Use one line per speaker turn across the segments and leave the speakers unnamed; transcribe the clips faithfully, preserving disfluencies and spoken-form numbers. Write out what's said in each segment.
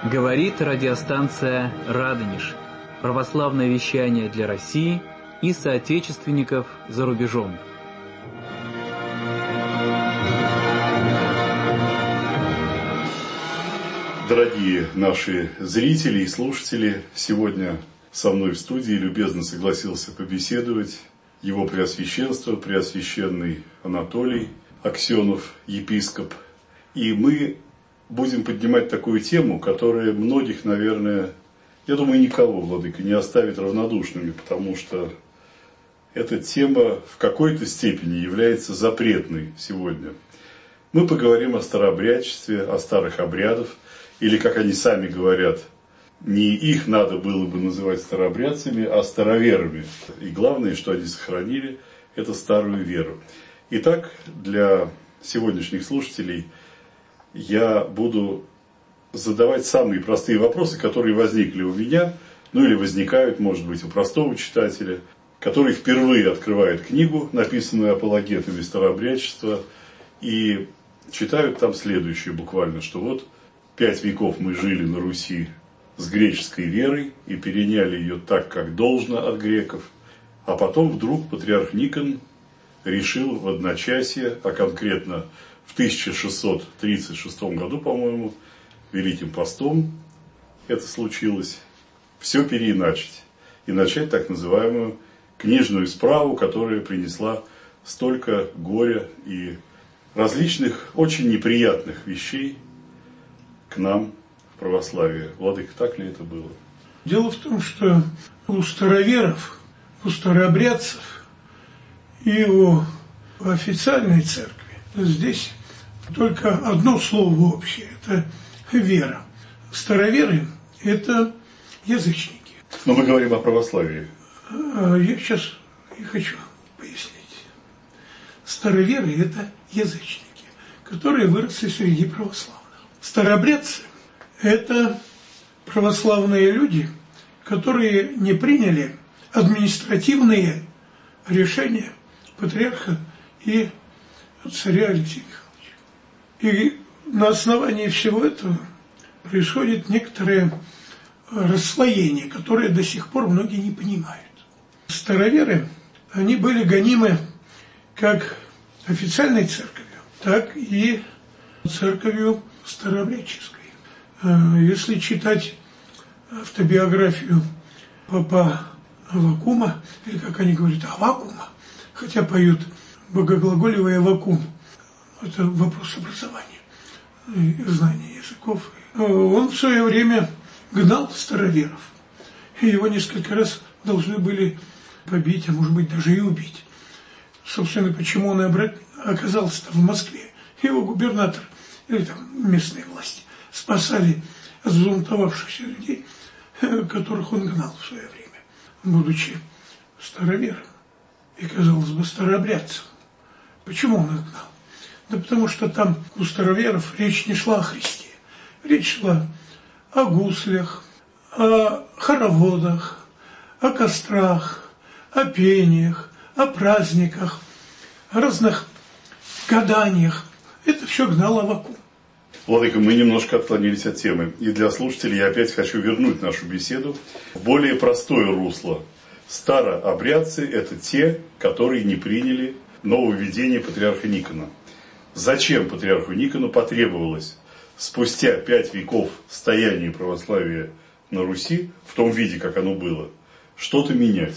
Говорит радиостанция «Радонеж». Православное вещание для России и соотечественников за рубежом.
Дорогие наши зрители и слушатели, сегодня со мной в студии любезно согласился побеседовать его Преосвященство, Преосвященный Анатолий Аксенов, епископ. И мы будем поднимать такую тему, которая многих, наверное, я думаю, никого, владыка, не оставит равнодушными, потому что эта тема в какой-то степени является запретной сегодня. Мы поговорим о старообрядчестве, о старых обрядах, или, как они сами говорят, не их надо было бы называть старообрядцами, а староверами. И главное, что они сохранили, это старую веру. Итак, для сегодняшних слушателей я буду задавать самые простые вопросы, которые возникли у меня, ну или возникают, может быть, у простого читателя, который впервые открывает книгу, написанную апологетами старообрядчества, и читают там следующее буквально, что вот пять веков мы жили на Руси с греческой верой и переняли ее так, как должно от греков, а потом вдруг патриарх Никон решил в одночасье, а конкретно в тысяча шестьсот тридцать шестом году, по-моему, Великим постом это случилось, все переиначить и начать так называемую книжную справу, которая принесла столько горя и различных очень неприятных вещей к нам в православии. Владыка, так ли это было?
Дело в том, что у староверов, у старообрядцев и у официальной церкви здесь только одно слово общее – это вера. Староверы – это язычники.
Но мы говорим о православии.
Я сейчас и хочу пояснить. Староверы – это язычники, которые выросли среди православных. Старообрядцы – это православные люди, которые не приняли административные решения патриарха и царя Алексея Михайловича. И на основании всего этого происходит некоторое расслоение, которое до сих пор многие не понимают. Староверы, они были гонимы как официальной церковью, так и церковью старообрядческой. Если читать автобиографию папа Аввакума, или как они говорят, Аввакума, хотя поют богоглаголевый Аввакум, это вопрос образования и знания языков. Он в свое время гнал староверов, и его несколько раз должны были побить, а может быть даже и убить. Собственно, почему он оказался-то в Москве? Его губернатор или там местные власти спасали от взбунтовавшихся людей, которых он гнал в свое время, будучи старовером и, казалось бы, старообрядцем. Почему он их гнал? Да потому что там у староверов речь не шла о Христе. Речь шла о гуслях, о хороводах, о кострах, о пениях, о праздниках, о разных гаданиях. Это все гнал Аввакум.
Владыка, мы немножко отклонились от темы. И для слушателей я опять хочу вернуть нашу беседу в более простое русло. Старообрядцы – это те, которые не приняли нововведение патриарха Никона. Зачем патриарху Никону потребовалось спустя пять веков стояния православия на Руси, в том виде, как оно было, что-то менять?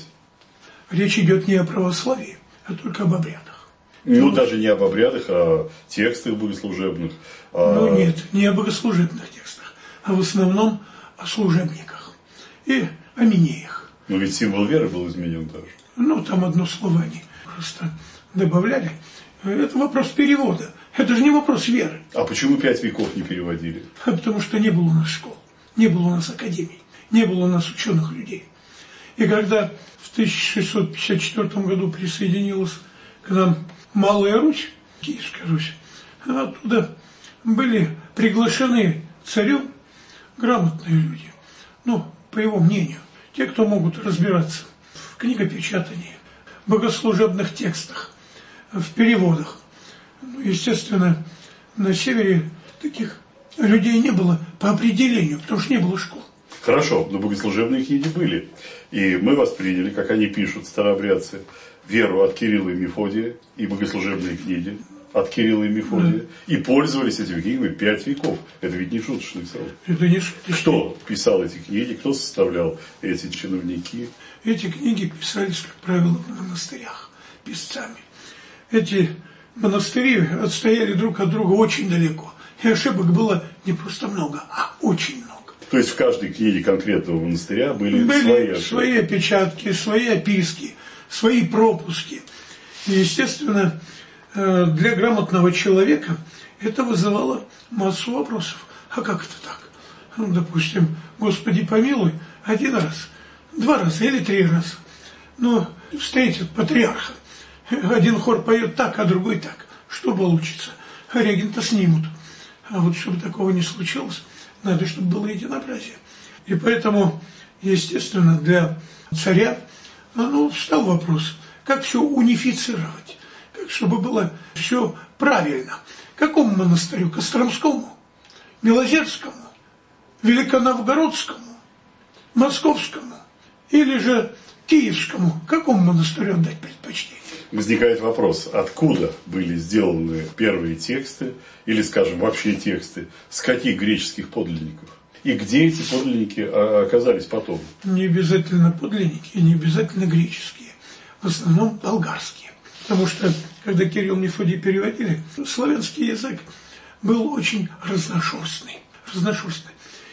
Речь идет не о православии, а только об обрядах.
Ну, вот. Даже не об обрядах, а о текстах богослужебных. А...
Ну, нет, не о богослужебных текстах, а в основном о служебниках и о минеях.
Но ведь символ веры был изменен даже.
Ну, там одно слово они просто добавляли. Это вопрос перевода. Это же не вопрос веры.
А почему пять веков не переводили?
А потому что не было у нас школ, не было у нас академий, не было у нас ученых людей. И когда в тысяча шестьсот пятьдесят четвёртом году присоединилась к нам Малая Русь, Киевская Русь, оттуда были приглашены царем грамотные люди. Ну, по его мнению, те, кто могут разбираться в книгопечатании, богослужебных текстах, в переводах. Ну, естественно, на севере таких людей не было по определению, потому что не было школ.
Хорошо, но богослужебные книги были. И мы восприняли, как они пишут, старообрядцы, веру от Кирилла и Мефодия и богослужебные книги от Кирилла и Мефодия. Да. И пользовались этими книгами пять веков. Это ведь не шуточный срок.
Это не шуточный.
Кто писал эти книги, кто составлял эти чиновники?
Эти книги писались, как правило, в монастырях, писцами. Эти монастыри отстояли друг от друга очень далеко. И ошибок было не просто много, а очень много.
То есть в каждой книге конкретного монастыря были,
были
свои ошибки?
Свои опечатки, свои описки, свои пропуски. И, естественно, для грамотного человека это вызывало массу вопросов. А как это так? Ну, допустим, Господи помилуй, один раз, два раза или три раза. Но встретят патриарха. Один хор поет так, а другой так. Что получится? Регента снимут. А вот чтобы такого не случилось, надо, чтобы было единообразие. И поэтому, естественно, для царя ну, встал вопрос, как все унифицировать, как чтобы было все правильно. Какому монастырю? Костромскому, Белозерскому, Великоновгородскому, Московскому или же Киевскому? Какому монастырю отдать предпочтение?
Возникает вопрос, откуда были сделаны первые тексты, или, скажем, вообще тексты, с каких греческих подлинников? И где эти подлинники оказались потом?
Не обязательно подлинники, не обязательно греческие. В основном болгарские. Потому что, когда Кирилл и Мефодий переводили, славянский язык был очень разношерстный. разношерстный.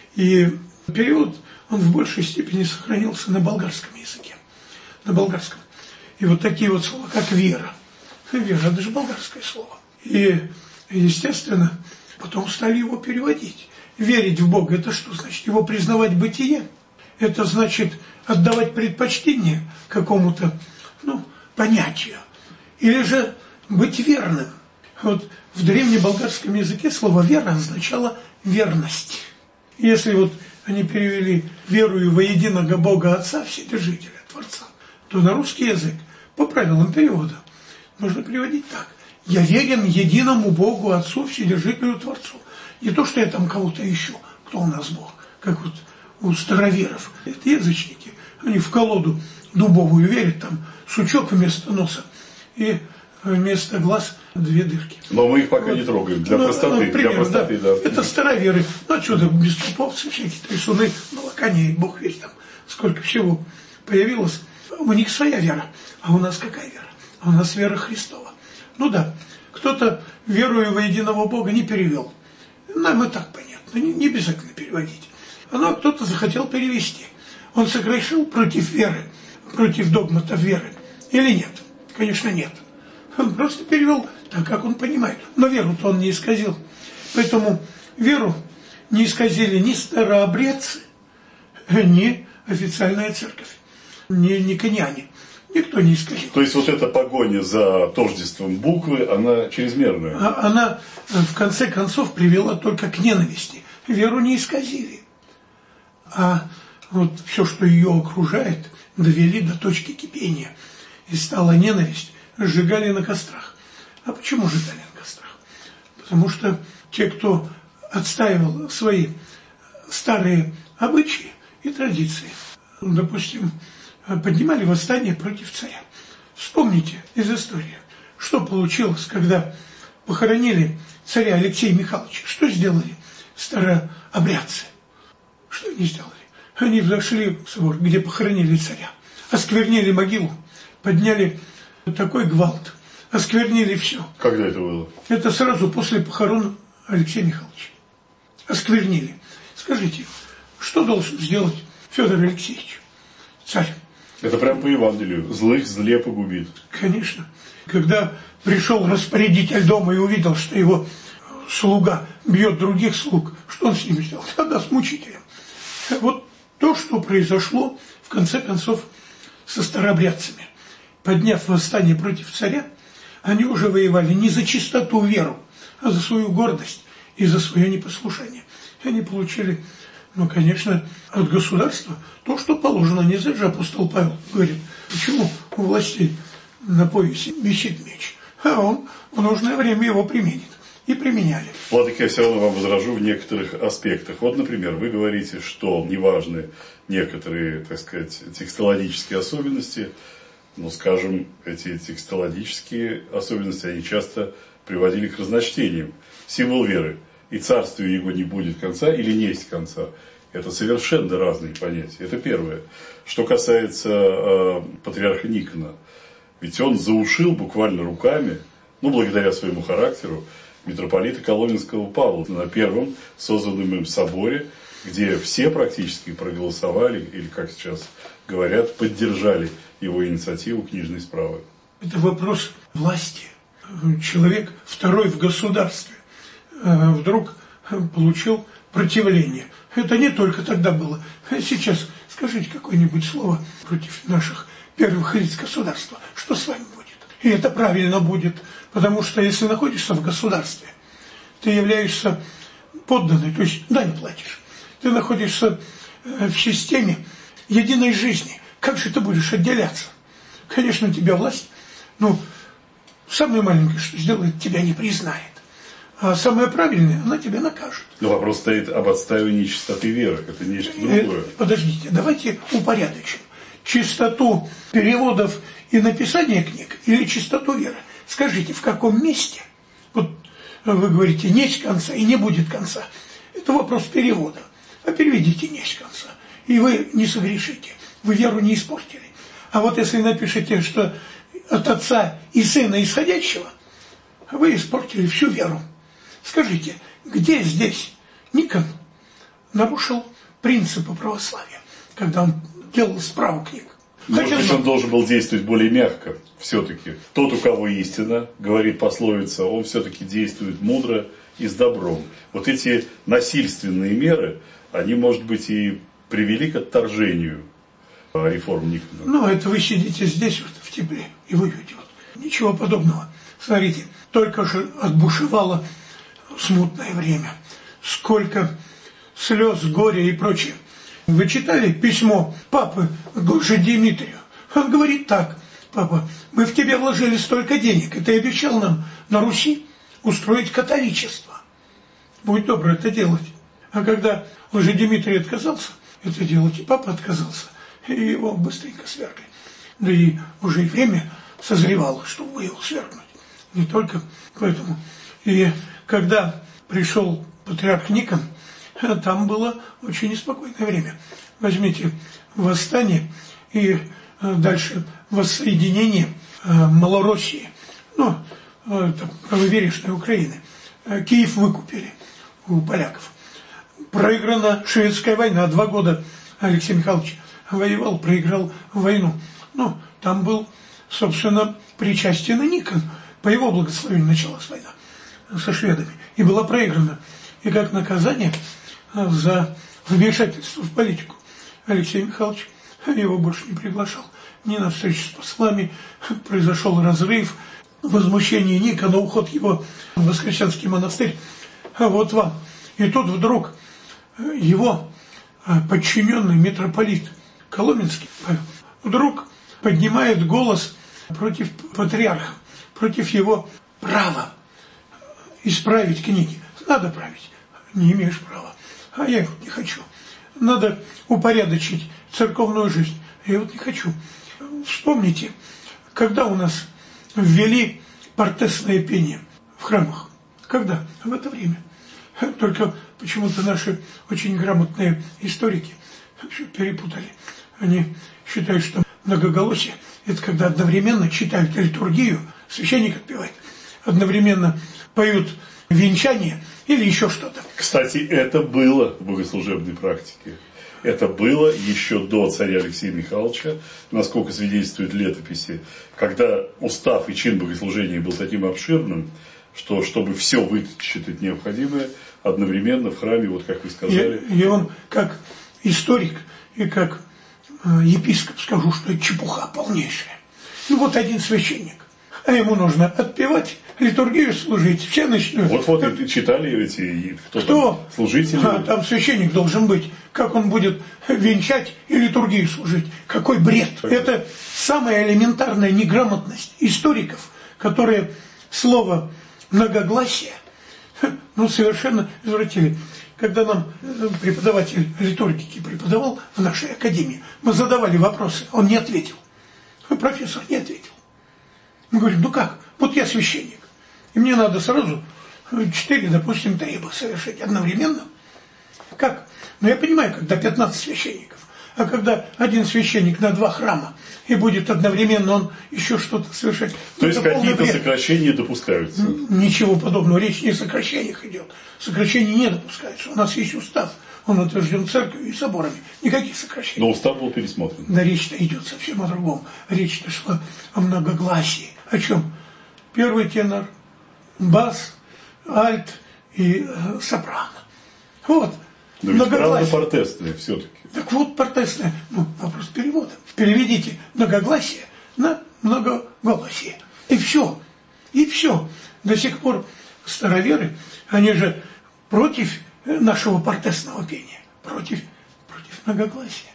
И перевод, он в большей степени сохранился на болгарском языке. На болгарском. И вот такие вот слова, как вера. Вера, это же болгарское слово. И, естественно, потом стали его переводить. Верить в Бога, это что значит? Его признавать бытие. Это значит отдавать предпочтение какому-то, ну, понятию. Или же быть верным. Вот в древнеболгарском языке слово «вера» означало «верность». Если вот они перевели «верую во единого Бога Отца, Вседержителя, Творца», то на русский язык по правилам перевода можно переводить так. Я верен единому Богу, Отцу, Вседержителю, Творцу. Не то, что я там кого-то ищу, кто у нас Бог, как вот у староверов. Это язычники. Они в колоду дубовую верят, там сучок вместо носа и вместо глаз две дырки.
Но мы их пока вот не трогаем, для ну, простоты.
Ну, примерно,
для простоты
да.
Да.
Это староверы. Ну, отсюда без чуповцы, всякие трясуны, молокане, Бог весь там, сколько всего появилось. У них своя вера. А у нас какая вера? А у нас вера Христова. Ну да, кто-то веруя во единого Бога не перевел. Нам и так понятно, не, не обязательно переводить. Но кто-то захотел перевести. Он согрешил против веры, против догматов веры или нет? Конечно, нет. Он просто перевел так, как он понимает. Но веру-то он не исказил. Поэтому веру не исказили ни старообрядцы, ни официальная церковь, ни никоняне. Никто не исказил.
То есть вот эта погоня за тождеством буквы, она чрезмерная?
А, она в конце концов привела только к ненависти. Веру не исказили. А вот все, что ее окружает, довели до точки кипения. И стала ненависть, сжигали на кострах. А почему сжигали на кострах? Потому что те, кто отстаивал свои старые обычаи и традиции, допустим, поднимали восстание против царя. Вспомните из истории, что получилось, когда похоронили царя Алексея Михайловича. Что сделали старообрядцы? Что они сделали? Они зашли в собор, где похоронили царя, осквернили могилу, подняли такой гвалт, осквернили все.
Когда это было?
Это сразу после похорон Алексея Михайловича. Осквернили. Скажите, что должен сделать Федор Алексеевич, царь?
Это прям по Евангелию. Злых зле погубит.
Конечно. Когда пришел распорядитель дома и увидел, что его слуга бьет других слуг, что он с ними сделал? Тогда с мучителем. Вот то, что произошло, в конце концов, со старообрядцами. Подняв восстание против царя, они уже воевали не за чистоту веру, а за свою гордость и за свое непослушание. И они получили, ну, конечно, от государства то, что положено. Не зря же апостол Павел говорит, почему у властей на поясе висит меч, а он в нужное время его применит. и применяли.
Владыка, я все равно вам возражу в некоторых аспектах. Вот, например, вы говорите, что неважны некоторые, так сказать, текстологические особенности, но, скажем, эти текстологические особенности, они часто приводили к разночтениям. Символ веры и царствию его не будет конца или не есть конца. Это совершенно разные понятия. Это первое. Что касается э, патриарха Никона, ведь он заушил буквально руками, ну, благодаря своему характеру, митрополита Коломенского Павла на первом созданном им соборе, где все практически проголосовали, или, как сейчас говорят, поддержали его инициативу книжной справы.
Это вопрос власти. Человек второй в государстве вдруг получил противление. Это не только тогда было. Сейчас скажите какое-нибудь слово против наших первых лиц государства. Что с вами будет? И это правильно будет. Потому что если находишься в государстве, ты являешься подданным, то есть дань платишь. Ты находишься в системе единой жизни. Как же ты будешь отделяться? Конечно, тебя власть, ну, самое маленькое, что сделает, тебя не признает. А самое правильное, она тебя накажет.
Но вопрос стоит об отстаивании чистоты веры. Это нечто другое.
Подождите, давайте упорядочим. Чистоту переводов и написания книг или чистоту веры? Скажите, в каком месте? Вот вы говорите, нет конца и не будет конца. Это вопрос перевода. А переведите нет конца, и вы не согрешите. Вы веру не испортили. А вот если напишите, что от Отца и Сына исходящего, вы испортили всю веру. Скажите, где здесь Никон нарушил принципы православия, когда он делал справу книг?
Может быть, он должен был действовать более мягко все-таки. Тот, у кого истина, говорит пословица, он все-таки действует мудро и с добром. Вот эти насильственные меры, они, может быть, и привели к отторжению реформ Никона.
Ну, это вы сидите здесь, вот, в тепле, и воюете. Вот. Ничего подобного. Смотрите, только же отбушевало смутное время. Сколько слез, горя и прочее. Вы читали письмо папы Лжедимитрию? Он говорит так: папа, мы в тебя вложили столько денег, и ты обещал нам на Руси устроить католичество. Будь добр это делать. А когда Лжедимитрий отказался это делать, и папа отказался, и его быстренько свергли. Да и уже и время созревало, чтобы его свергнуть. Не только поэтому. И когда пришел патриарх Никон, там было очень неспокойное время. Возьмите восстание и дальше воссоединение Малороссии, ну, это правовережной Украины. Киев выкупили у поляков. Проиграна шведская война. Два года Алексей Михайлович воевал, проиграл войну. Ну, там был, собственно, причастен и Никон. По его благословению началась война со шведами. И была проиграна. И как наказание за вмешательство в политику Алексей Михайлович его больше не приглашал. Ни на встречу с послами. Произошел разрыв, возмущение Никона, уход его в Воскресенский монастырь. А вот вам. И тут вдруг его подчиненный митрополит Коломенский вдруг поднимает голос против патриарха, против его права исправить книги. Надо править. Не имеешь права. А я вот не хочу. Надо упорядочить церковную жизнь. Я вот не хочу. Вспомните, когда у нас ввели портесное пение в храмах? Когда? В это время. Только почему-то наши очень грамотные историки перепутали. Они считают, что многоголосие – это когда одновременно читают литургию, священник отпевает, одновременно поют венчание или еще что-то.
Кстати, это было в богослужебной практике. Это было еще до царя Алексея Михайловича, насколько свидетельствуют летописи, когда устав и чин богослужения был таким обширным, что, чтобы все вычитать необходимое, одновременно в храме, вот как вы сказали.
И, и он, как историк и как э, епископ, скажу, что это чепуха полнейшая. Ну вот один священник, а ему нужно отпевать, литургию служить, все начнут.
Вот-вот и читали эти, кто,
кто?
Там, служители.
А, там священник должен быть. Как он будет венчать и литургию служить? Какой бред! Так. Это самая элементарная неграмотность историков, которые слово многогласие Ну, совершенно извратили. Когда нам преподаватель риторики преподавал в нашей академии, мы задавали вопросы, он не ответил. Профессор не ответил. Мы говорим, ну как, вот я священник, и мне надо сразу четыре, допустим, требы совершить одновременно. Как? Ну, я понимаю, когда пятнадцать священников, а когда один священник на два храма, и будет одновременно он еще что-то совершать.
То есть какие-то сокращения допускаются?
Ничего подобного. Речь не о сокращениях идет. Сокращений не допускается. У нас есть устав. Он утвержден церковью и соборами. Никаких сокращений.
Но устав был пересмотрен.
Да речь-то идет совсем о другом. Речь-то шла о многогласии. О чем? Первый тенор, бас, альт и э, сопрано. Вот.
Да ведь правда портестная все-таки.
Так вот, портестная. Ну, вопрос перевода. Переведите многогласие на многоголосие. И все. И все. До сих пор староверы, они же против нашего портестного пения. Против, против многогласия.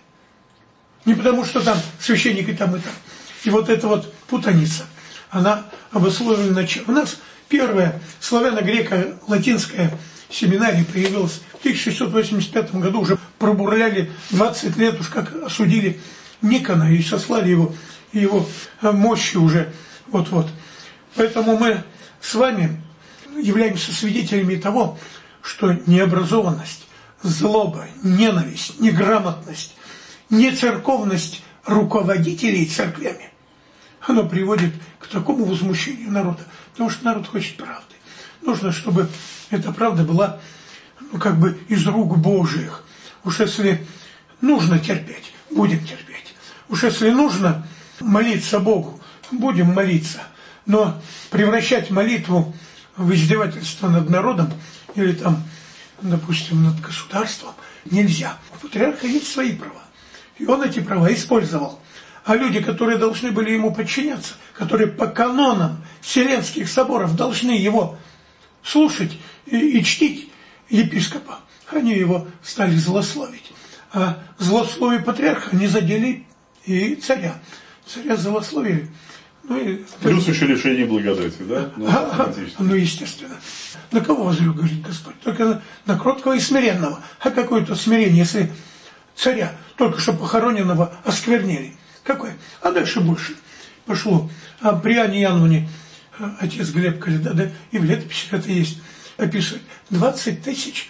Не потому, что там священник и там, и там. И вот эта вот путаница, она обусловлена чем? У нас первая славяно-греко-латинская семинария появилась в тысяча шестьсот восемьдесят пятом году. Уже пробурляли двадцать лет, уж как осудили Никона и сослали его, и его мощи уже вот-вот. Поэтому мы с вами являемся свидетелями того, что необразованность, злоба, ненависть, неграмотность, нецерковность руководителей церквями, оно приводит к такому возмущению народа, потому что народ хочет правды. Нужно, чтобы эта правда была, ну, как бы из рук Божиих. Уж если нужно терпеть, будем терпеть. Уж если нужно молиться Богу, будем молиться. Но превращать молитву в издевательство над народом или там, допустим, над государством нельзя. У патриарха есть свои права. И он эти права использовал. А люди, которые должны были ему подчиняться, которые по канонам Вселенских соборов должны его слушать и, и чтить епископа, они его стали злословить. А злословие патриарха не задели и царя. Царя злословили. Ну, и,
плюс еще лишение благодати, да? Ну,
а, ну, естественно. На кого возлюбил, говорит Господь? Только на, на кроткого и смиренного. А какое-то смирение, если царя, только что похороненного, осквернили? Какое? А дальше больше пошло. А при Анне Иоанновне отец Глеб Каледа, и в летописи это есть, описывает двадцать тысяч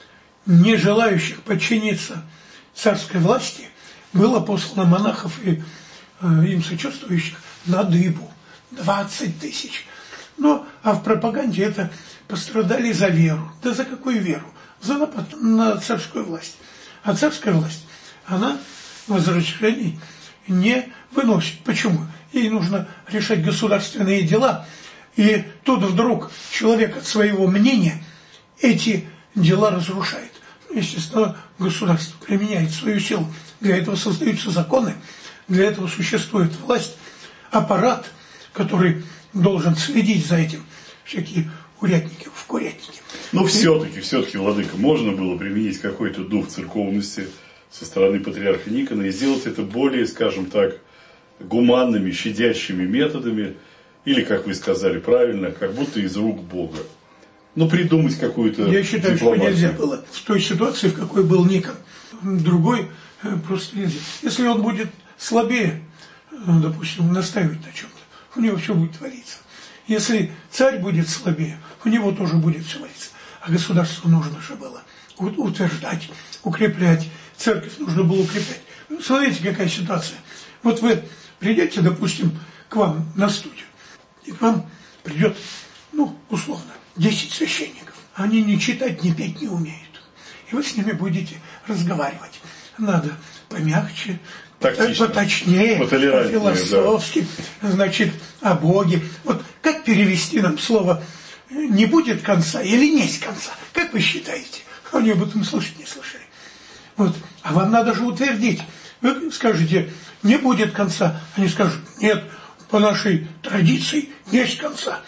не желающих подчиниться царской власти было послано монахов и э, им сочувствующих на дыбу. двадцать тысяч. Ну, а в пропаганде это пострадали за веру. Да за какую веру? За напад на царскую власть. А царская власть, она возражений не выносит. Почему? Ей нужно решать государственные дела, и тут вдруг человек от своего мнения эти дела разрушает. Естественно, государство применяет свою силу. Для этого создаются законы, для этого существует власть, аппарат, который должен следить за этим, всякие урядники, вкурятники.
Но все-таки, все-таки, владыка, можно было применить какой-то дух церковности со стороны патриарха Никона и сделать это более, скажем так, гуманными, щадящими методами, или, как вы сказали правильно, как будто из рук Бога. Ну, придумать какую-то
Я считаю,
дипломатию.
Что нельзя было в той ситуации, в какой был Никон. Другой просто нельзя. Если он будет слабее, допустим, настаивать на чем-то, у него все будет твориться. Если царь будет слабее, у него тоже будет все твориться. А государству нужно же было утверждать, укреплять. Церковь нужно было укреплять. Смотрите, какая ситуация. Вот вы придете, допустим, к вам на студию, и к вам придет, ну, условно, десять священников. Они ни читать, ни петь не умеют. И вы с ними будете разговаривать. Надо помягче,
тактично,
поточнее, по-философски, да. Значит, о Боге. Вот как перевести нам слово «не будет конца» или «несть конца»? Как вы считаете? Они об этом слышать не слышали. Вот. А вам надо же утвердить. Вы скажете «не будет конца». Они скажут «нет, по нашей традиции есть конца».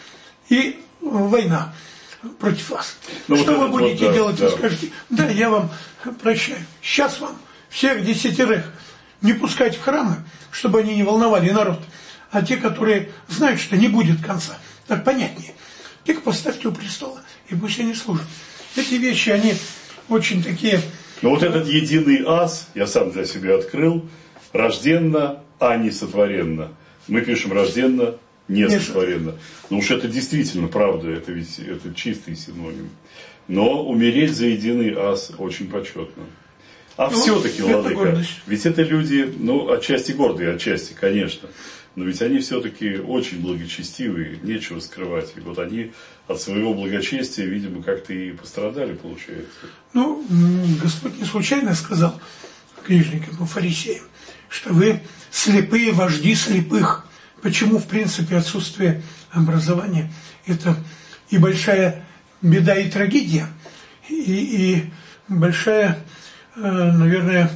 И война против вас. Ну, что вот вы будете вот, да, делать? Да. Вы скажете, да, я вам прощаю. Сейчас вам всех десятерых не пускать в храмы, чтобы они не волновали народ. А те, которые знают, что не будет конца, так понятнее, их поставьте у престола и пусть они служат. Эти вещи, они очень такие...
Но вот этот единый ас, я сам для себя открыл, рожденно, а не сотворенно. Мы пишем рожденно, не сотворенно. Ну уж это действительно правда, это ведь это чистый синоним. Но умереть за единый ас очень почетно. А ну, все-таки, владыка, ведь это люди, ну, отчасти гордые, отчасти, конечно. Но ведь они все-таки очень благочестивые, нечего скрывать. И вот они от своего благочестия, видимо, как-то и пострадали, получается.
Ну, Господь не случайно сказал книжникам и фарисеям, что вы слепые вожди слепых. Почему, в принципе, отсутствие образования – это и большая беда, и трагедия, и, и большая, наверное,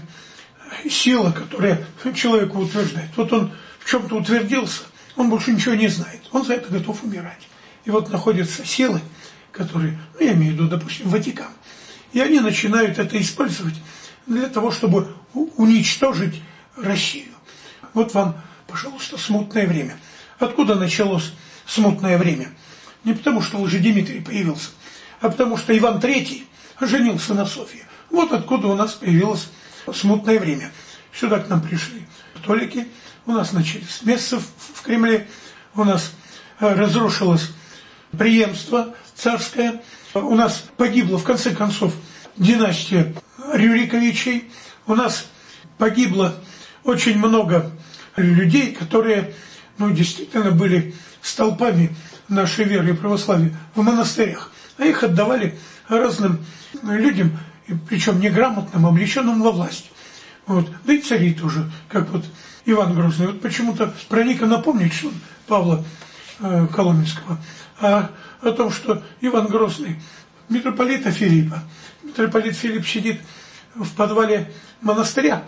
сила, которая человеку утверждает. Вот он в чем-то утвердился, он больше ничего не знает, он за это готов умирать. И вот находятся силы, которые, ну я имею в виду, допустим, Ватикан, и они начинают это использовать для того, чтобы уничтожить Россию. Вот вам, пожалуйста, смутное время. Откуда началось смутное время? Не потому, что Лжедимитрий появился, а потому, что Иван Третий женился на Софье. Вот откуда у нас появилось смутное время. Сюда к нам пришли католики, у нас начались мессы в Кремле, у нас разрушилось преемство царское, у нас погибла, в конце концов, династия Рюриковичей, у нас погибло очень много людей, которые, ну, действительно были столпами нашей веры и православия в монастырях, а их отдавали разным людям, причем неграмотным, облеченным во власть. Вот. Да и цари тоже, как вот Иван Грозный. Вот почему-то про Ника напомнить, что он Павла э, Коломенского, а о том, что Иван Грозный, митрополита Филиппа, митрополит Филипп сидит в подвале монастыря,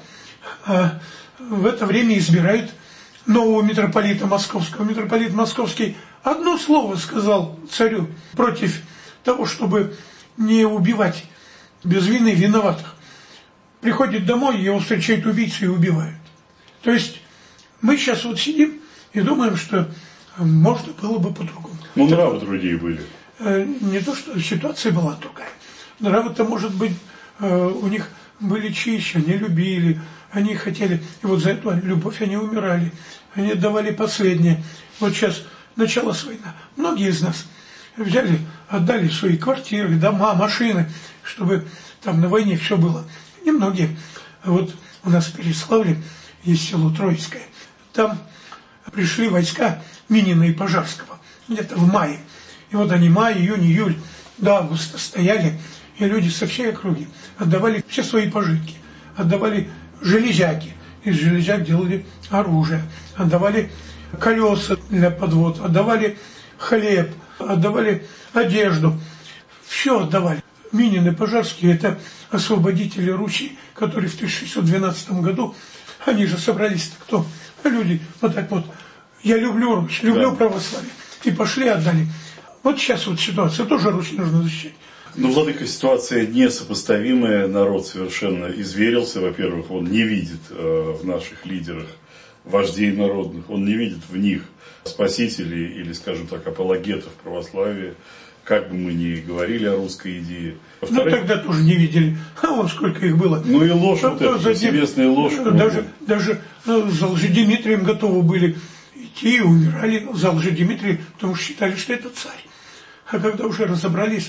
а в это время избирают нового митрополита Московского. Митрополит Московский одно слово сказал царю против того, чтобы не убивать без вины виноватых. Приходит домой, его встречают убийцы и убивают. То есть мы сейчас вот сидим и думаем, что можно было бы по-другому.
Ну, нравы другие были.
Не то, что ситуация была другая. Нравы-то, может быть, у них были чище, они любили, они хотели. И вот за эту любовь они умирали. Они отдавали последнее. Вот сейчас началась война. Многие из нас взяли, отдали свои квартиры, дома, машины, чтобы там на войне все было. Немногие. Вот у нас в Переславле есть село Троицкое. Там пришли войска Минина и Пожарского где-то в мае. И вот они май, июнь, июль до августа стояли, и люди со всей округи отдавали все свои пожитки, отдавали железяки, из железяк делали оружие, отдавали колеса для подвод, отдавали хлеб, отдавали одежду, все отдавали. Минин и Пожарский – это освободители Руси, которые в тысяча шестьсот двенадцатом году, они же собрались-то кто? Люди вот так вот, я люблю Русь, люблю да. православие, и пошли отдали. Вот сейчас вот ситуация, тоже Русь нужно защищать.
Ну, владыка, ситуация несопоставимая, народ совершенно изверился. Во-первых, он не видит э, в наших лидерах вождей народных, он не видит в них спасителей или, скажем так, апологетов православия, как бы мы ни говорили о русской идее.
Ну, тогда тоже не видели, а вон сколько их было.
Ну и ложь, вот эта повсеместная ложь.
Даже, даже ну, за Лжедимитрием готовы были идти и умирали за Лжедимитрием, потому что считали, что это царь. А когда уже разобрались,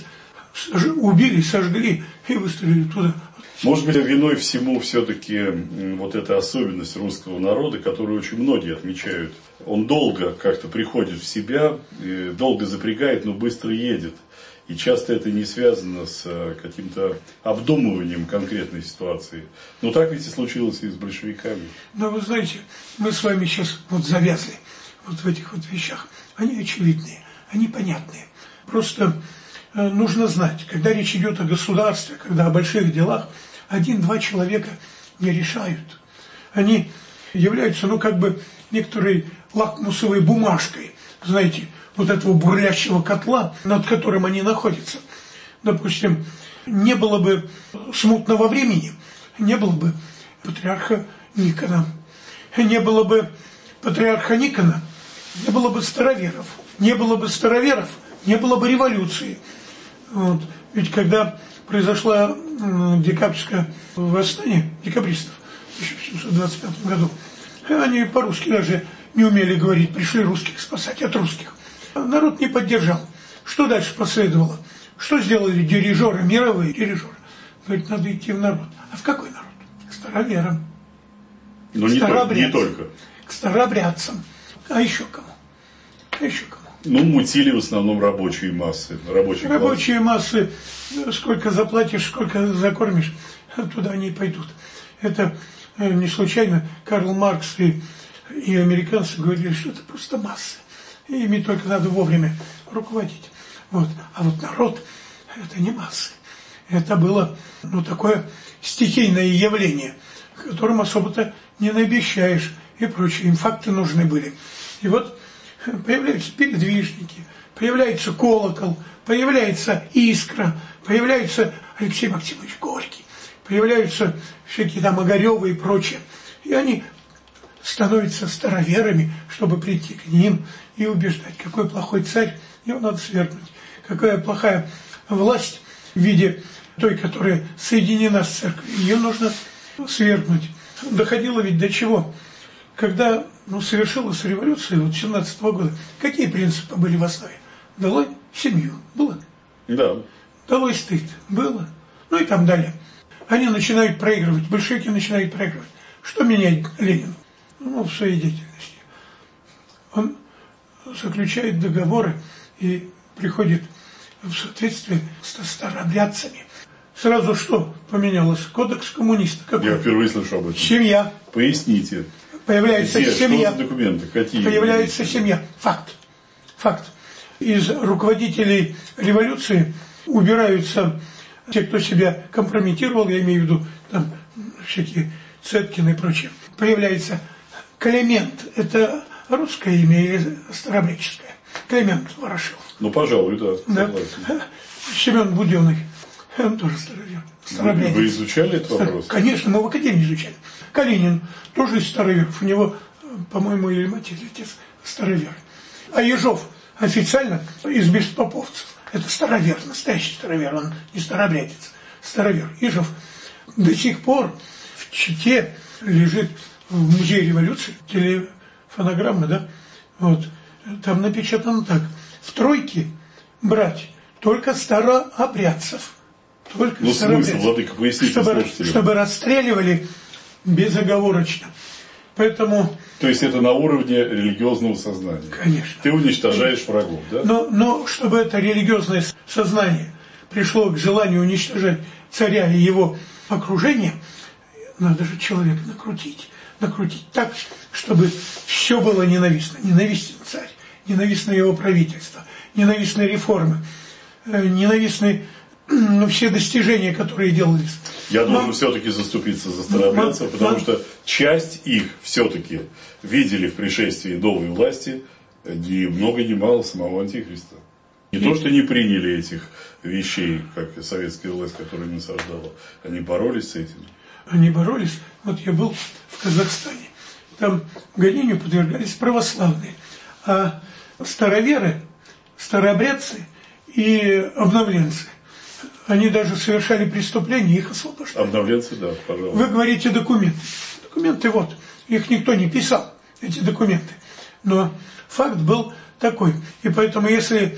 убили, сожгли и выстрелили туда.
Может быть, виной всему все-таки вот эта особенность русского народа, которую очень многие отмечают. Он долго как-то приходит в себя, долго запрягает, но быстро едет. И часто это не связано с каким-то обдумыванием конкретной ситуации. Но так ведь и случилось и с большевиками.
Но вы знаете, мы с вами сейчас вот завязли вот в этих вот вещах. Они очевидные, они понятные. Просто нужно знать, когда речь идет о государстве, когда о больших делах, один-два человека не решают. Они являются, ну, как бы некоторой лакмусовой бумажкой, знаете, вот этого бурлящего котла, над которым они находятся. Допустим, не было бы смутного времени, не было бы патриарха Никона, не было бы патриарха Никона, не было бы староверов, не было бы староверов, не было бы революции. Вот. Ведь когда произошло декабрьское восстание декабристов в тысяча восемьсот двадцать пятом году, они по-русски даже не умели говорить, пришли русских спасать от русских. Народ не поддержал. Что дальше последовало? Что сделали дирижеры, мировые дирижеры? Говорит, надо идти в народ. А в какой народ? К староверам.
Но не, только, не только.
К старообрядцам. А еще кому? А еще кому?
Ну, мутили в основном рабочие массы. Рабочие,
рабочие массы, сколько заплатишь, сколько закормишь, туда они и пойдут. Это не случайно Карл Маркс и, и американцы говорили, что это просто массы. И ими только надо вовремя руководить. Вот. А вот народ – это не массы. Это было ну, такое стихийное явление, которым особо-то не наобещаешь и прочее. Им факты нужны были. И вот появляются передвижники, появляется колокол, появляется искра, появляется Алексей Максимович Горький, появляются всякие там Огарёвы и прочее. И они становятся староверами, чтобы прийти к ним и убеждать, какой плохой царь, его надо свергнуть, какая плохая власть в виде той, которая соединена с церковью, ее нужно свергнуть. Доходило ведь до чего? Когда ну, совершилась революция вот семнадцатого года, какие принципы были в основе? Долой семью. Было?
Да.
Долой стыд. Было. Ну и там далее. Они начинают проигрывать, большевики начинают проигрывать. Что меняет Ленин? Ну, в своей деятельности. Он заключает договоры и приходит в соответствие со старообрядцами. Сразу что поменялось? Кодекс коммуниста. Какой?
Я впервые слышу об этом.
Семья.
Поясните.
Появляется
Где?
семья.
Что за документы? Какие?
Появляется семья. Факт. Факт. Из руководителей революции убираются те, кто себя компрометировал, я имею в виду там всякие Цеткины и прочее. Появляется Климент. Это русское имя или старообрядческое? Климент Ворошилов.
Ну, пожалуй, да.
Да. Семен Буденный. Он тоже старообрядец.
Вы, вы изучали этот вопрос?
Конечно, мы в академии изучали. Калинин тоже из староверов. У него, по-моему, или мать, или отец старовер. А Ежов официально из беспоповцев. Это старовер, настоящий старовер. Он не старообрядец, старовер. Ежов до сих пор в Чите лежит в музее революции. Телефонограмма, да? Вот. Там напечатано так. В тройке брать только старообрядцев. Только
ну, смысл, владыка, поясните
чтобы,
слушателям.
Чтобы расстреливали безоговорочно. Поэтому...
То есть это на уровне религиозного сознания.
Конечно.
Ты уничтожаешь врагов, да?
Но, но чтобы это религиозное сознание пришло к желанию уничтожать царя и его окружение, надо же человека накрутить. Накрутить так, чтобы все было ненавистно. Ненавистен царь, ненавистно его правительство, ненавистны реформы, ненавистны ну, все достижения, которые делались.
Я
но,
должен все-таки заступиться за старообрядцев, потому но, что часть их все-таки видели в пришествии новой власти ни много ни мало самого Антихриста. Не и... то, что не приняли этих вещей, как советская власть, которая насаждала, они боролись с этим.
Они боролись. Вот я был в Казахстане. Там гонению подвергались православные. А староверы, старообрядцы и обновленцы, они даже совершали преступления, их освобождали.
Обновленцы, да, пожалуйста.
Вы говорите документы. Документы вот. Их никто не писал, эти документы. Но факт был такой. И поэтому, если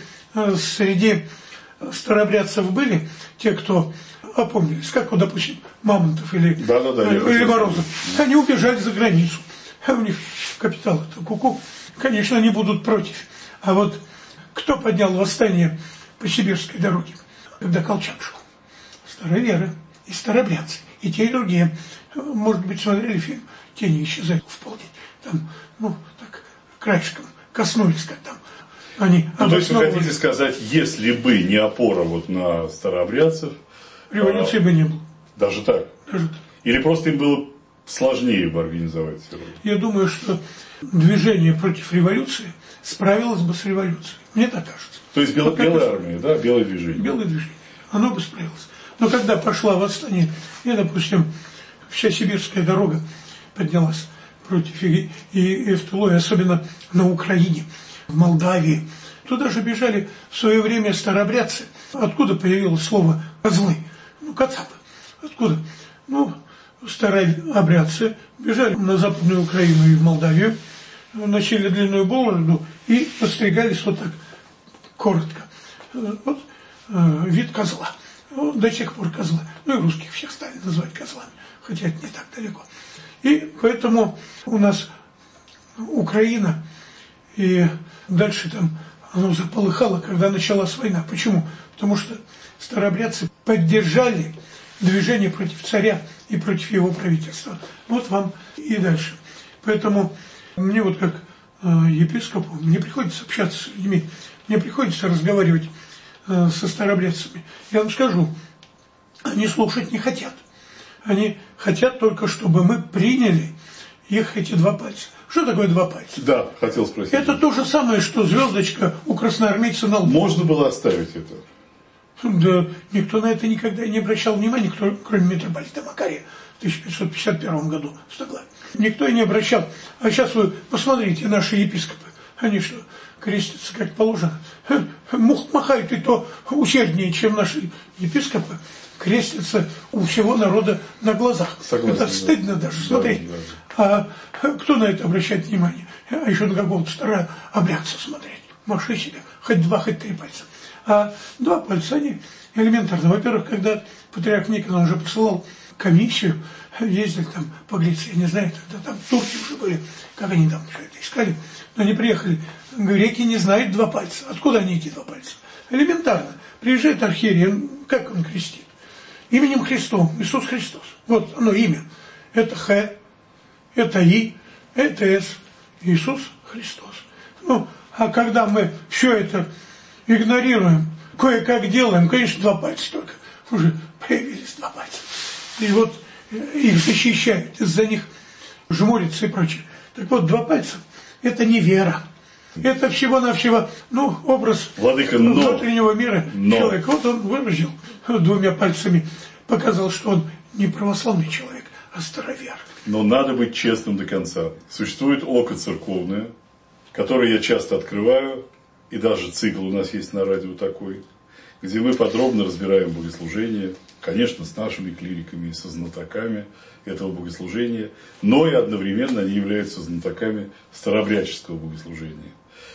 среди старообрядцев были те, кто опомнились, как, вот, допустим, Мамонтов или,
да, да, да,
или Морозов, они убежали за границу. А у них капитал-то куку. Конечно, они будут против. А вот кто поднял восстание по Сибирской дороге, когда Колчак шел? Староверы и старообрядцы. И те, и другие. Может быть, смотрели фильм «Тени исчезают в полдень». Там, ну, так, краешком коснулись, как там. Они
ну, то есть вы хотите сказать, если бы не опора вот на старообрядцев,
революции а, бы не было.
Даже так?
Даже так.
Или просто им было сложнее бы организовать все?
Я думаю, что движение против революции справилось бы с революцией. Мне так кажется.
То есть бело, белая армия, да? Белое движение.
Белое движение. Оно бы справилось. Но когда пошла восстание, и, допустим, вся Сибирская дорога поднялась против и, и, и в Тулой, особенно на Украине, в Молдавии. Туда же бежали в свое время старообрядцы, Откуда появилось слово «козлы»? Ну, кацапы. Откуда? Ну, старообрядцы бежали на Западную Украину и в Молдавию, носили длинную бороду и подстригались вот так, коротко. Вот э, вид козла. До сих пор козла. Ну и русских всех стали называть козлами, хотя это не так далеко. И поэтому у нас Украина, и дальше там оно заполыхало, когда началась война. Почему? Потому что старообрядцы поддержали движение против царя и против его правительства. Вот вам и дальше. Поэтому мне вот как э, епископу, мне приходится общаться с людьми, мне приходится разговаривать э, со старообрядцами. Я вам скажу, они слушать не хотят. Они хотят только, чтобы мы приняли их эти два пальца. Что такое два пальца?
Да, хотел спросить.
Это то же самое, что звездочка у красноармейца на лбу.
Можно было оставить это?
Да, никто на это никогда не обращал внимания, кто, кроме митрополита Макария в тысяча пятьсот пятьдесят первом году в Стокгольме. Никто и не обращал. А сейчас вы посмотрите, наши епископы, они что, крестятся как положено? Мух махают и то усерднее, чем наши епископы крестятся у всего народа на глазах.
Согласен,
это
да.
стыдно даже смотреть. Да, да. А кто на это обращает внимание? А еще на какого-то старого обрядца смотреть. Маши себе, хоть два, хоть три пальца. А два пальца, они элементарно. Во-первых, когда патриарх Никон уже посылал комиссию, ездили там по Греции, я не знаю, тогда там турки уже были, как они там все это искали, но они приехали, греки не знают два пальца. Откуда они эти два пальца? Элементарно. Приезжает архиерей, как он крестит? Именем Христом, Иисус Христос. Вот оно имя. Это Х, это И, это С. Иисус Христос. Ну, а когда мы все это игнорируем, кое-как делаем, конечно, два пальца только. Уже появились два пальца. И вот их защищают, из-за них жмурятся и прочее. Так вот, два пальца – это не вера. Это всего-навсего, ну, образ
Владыка, но,
внутреннего мира
но.
человека. Вот он выразил двумя пальцами, показал, что он не православный человек, а старовер.
Но надо быть честным до конца. Существует око церковное, которое я часто открываю, и даже цикл у нас есть на радио такой, где мы подробно разбираем богослужение, конечно, с нашими клириками, со знатоками этого богослужения, но и одновременно они являются знатоками старообрядческого богослужения.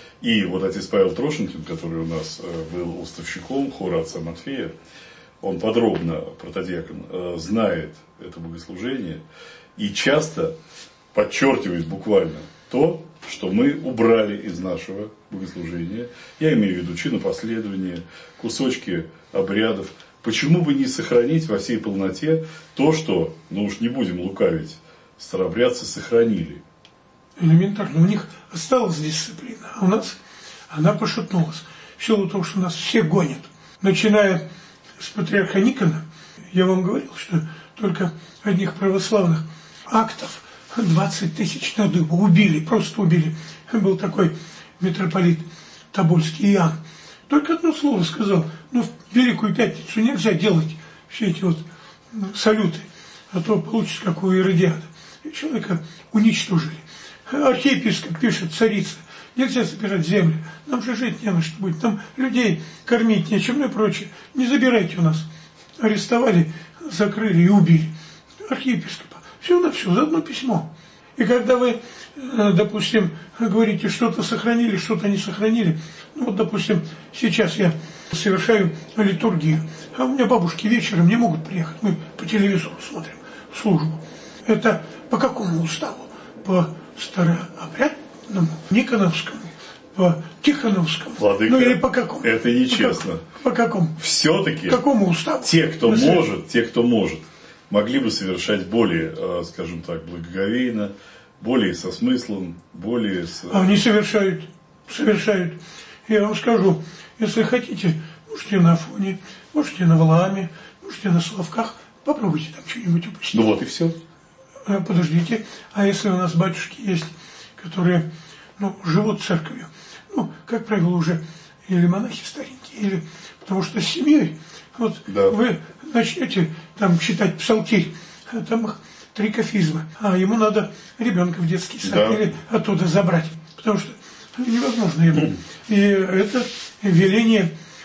И вот отец Павел Трошенкин, который у нас был уставщиком хора отца Матфея, он подробно, протодиакон, знает это богослужение и часто подчеркивает буквально то, что мы убрали из нашего богослужения. Я имею в виду чинопоследование, кусочки обрядов. Почему бы не сохранить во всей полноте то, что, ну уж не будем лукавить, старообрядцы сохранили?
Элементарно. У них осталась дисциплина, а у нас она пошатнулась. В силу того, что нас все гонят. Начиная с патриарха Никона, я вам говорил, что только одних православных актов двадцать тысяч на дыбу убили, просто убили. Был такой митрополит Тобольский Иоанн. Только одно слово сказал: ну, в Великую Пятницу нельзя делать все эти вот салюты, а то получится, как у Иродиада. И человека уничтожили. Архиепископ пишет: царица, нельзя забирать землю, нам же жить не на что будет, нам людей кормить нечем, ну и прочее. Не забирайте у нас. Арестовали, закрыли и убили архиепископа. Все на все, за одно письмо. И когда вы, допустим, говорите, что-то сохранили, что-то не сохранили, ну вот, допустим, сейчас я совершаю литургию, а у меня бабушки вечером не могут приехать, мы по телевизору смотрим службу. Это по какому уставу? По старообрядному, Никоновскому, по Тихоновскому?
Владыка,
ну или по какому?
Это нечестно.
По, по какому?
Все-таки
по какому уставу?
Те, кто
Мы
может, те, кто может, могли бы совершать более, скажем так, благоговейно, более со смыслом, более с...
А они совершают, совершают. Я вам скажу, если хотите, можете на Афоне, можете на Валааме, можете на Соловках, попробуйте там что-нибудь упустить.
Ну вот и все.
Подождите, а если у нас батюшки есть, которые, ну, живут церковью, ну, как правило, уже или монахи старенькие, или потому что с семьей, вот
да. Вы
начнете там читать псалтирь, там их три кафизма, а ему надо ребенка в детский сад да. или оттуда забрать, потому что невозможно ему. И это веление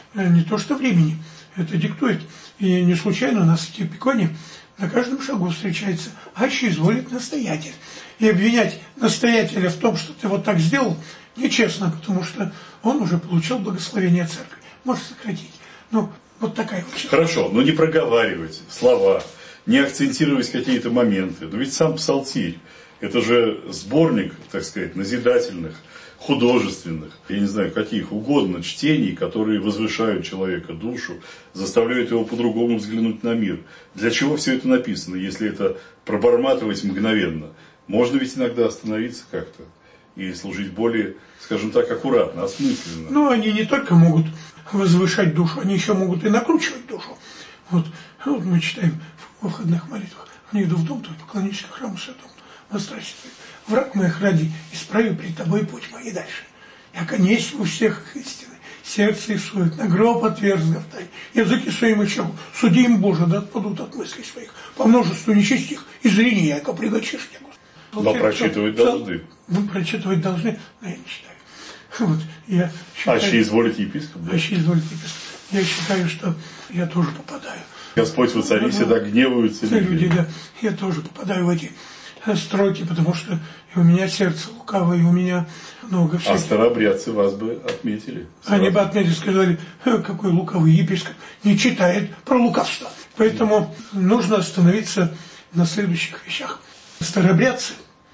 не то что времени, это диктует. И не случайно у нас в Типиконе на каждом шагу встречается «аще изволит настоятель». И обвинять настоятеля в том, что ты вот так сделал, нечестно, потому что он уже получил благословение церкви. Может сократить. Ну, вот такая вот ситуация.
Хорошо, но не проговаривать слова, не акцентировать какие-то моменты. Но ведь сам псалтирь, это же сборник, так сказать, назидательных, художественных, я не знаю, каких угодно чтений, которые возвышают человека душу, заставляют его по-другому взглянуть на мир. Для чего все это написано, если это проборматывать мгновенно? Можно ведь иногда остановиться как-то и служить более, скажем так, аккуратно, осмысленно.
Ну, они не только могут возвышать душу, они еще могут и накручивать душу. Вот, вот мы читаем во входных молитвах: «Не иду в дом твой, поклонюсь к храму святому, во страсти твоей. Враг моих ради, исправил пред тобой путь мой». И дальше. «Яко несть у всех истины, сердце их сует, на гроб отверз гортай, языки своим ищу, суди им, Боже, да отпадут от мыслей своих, по множеству нечестих и зрения, яко пригочишь тебя».
Но прочитывать должны.
Ну, прочитывать должны, но я не читаю. Вот, я считаю,
аще изволит епископ. Да?
Аще изволит епископ. Я считаю, что я тоже попадаю.
Господь воцари, всегда гневаются
люди. люди да, я тоже попадаю в эти строки, потому что и у меня сердце лукавое, и у меня много всяких.
А старообрядцы вас бы отметили.
Они бы отметили, сказали: какой лукавый епископ, не читает про лукавство. Поэтому нужно остановиться на следующих вещах. Старообрядцы,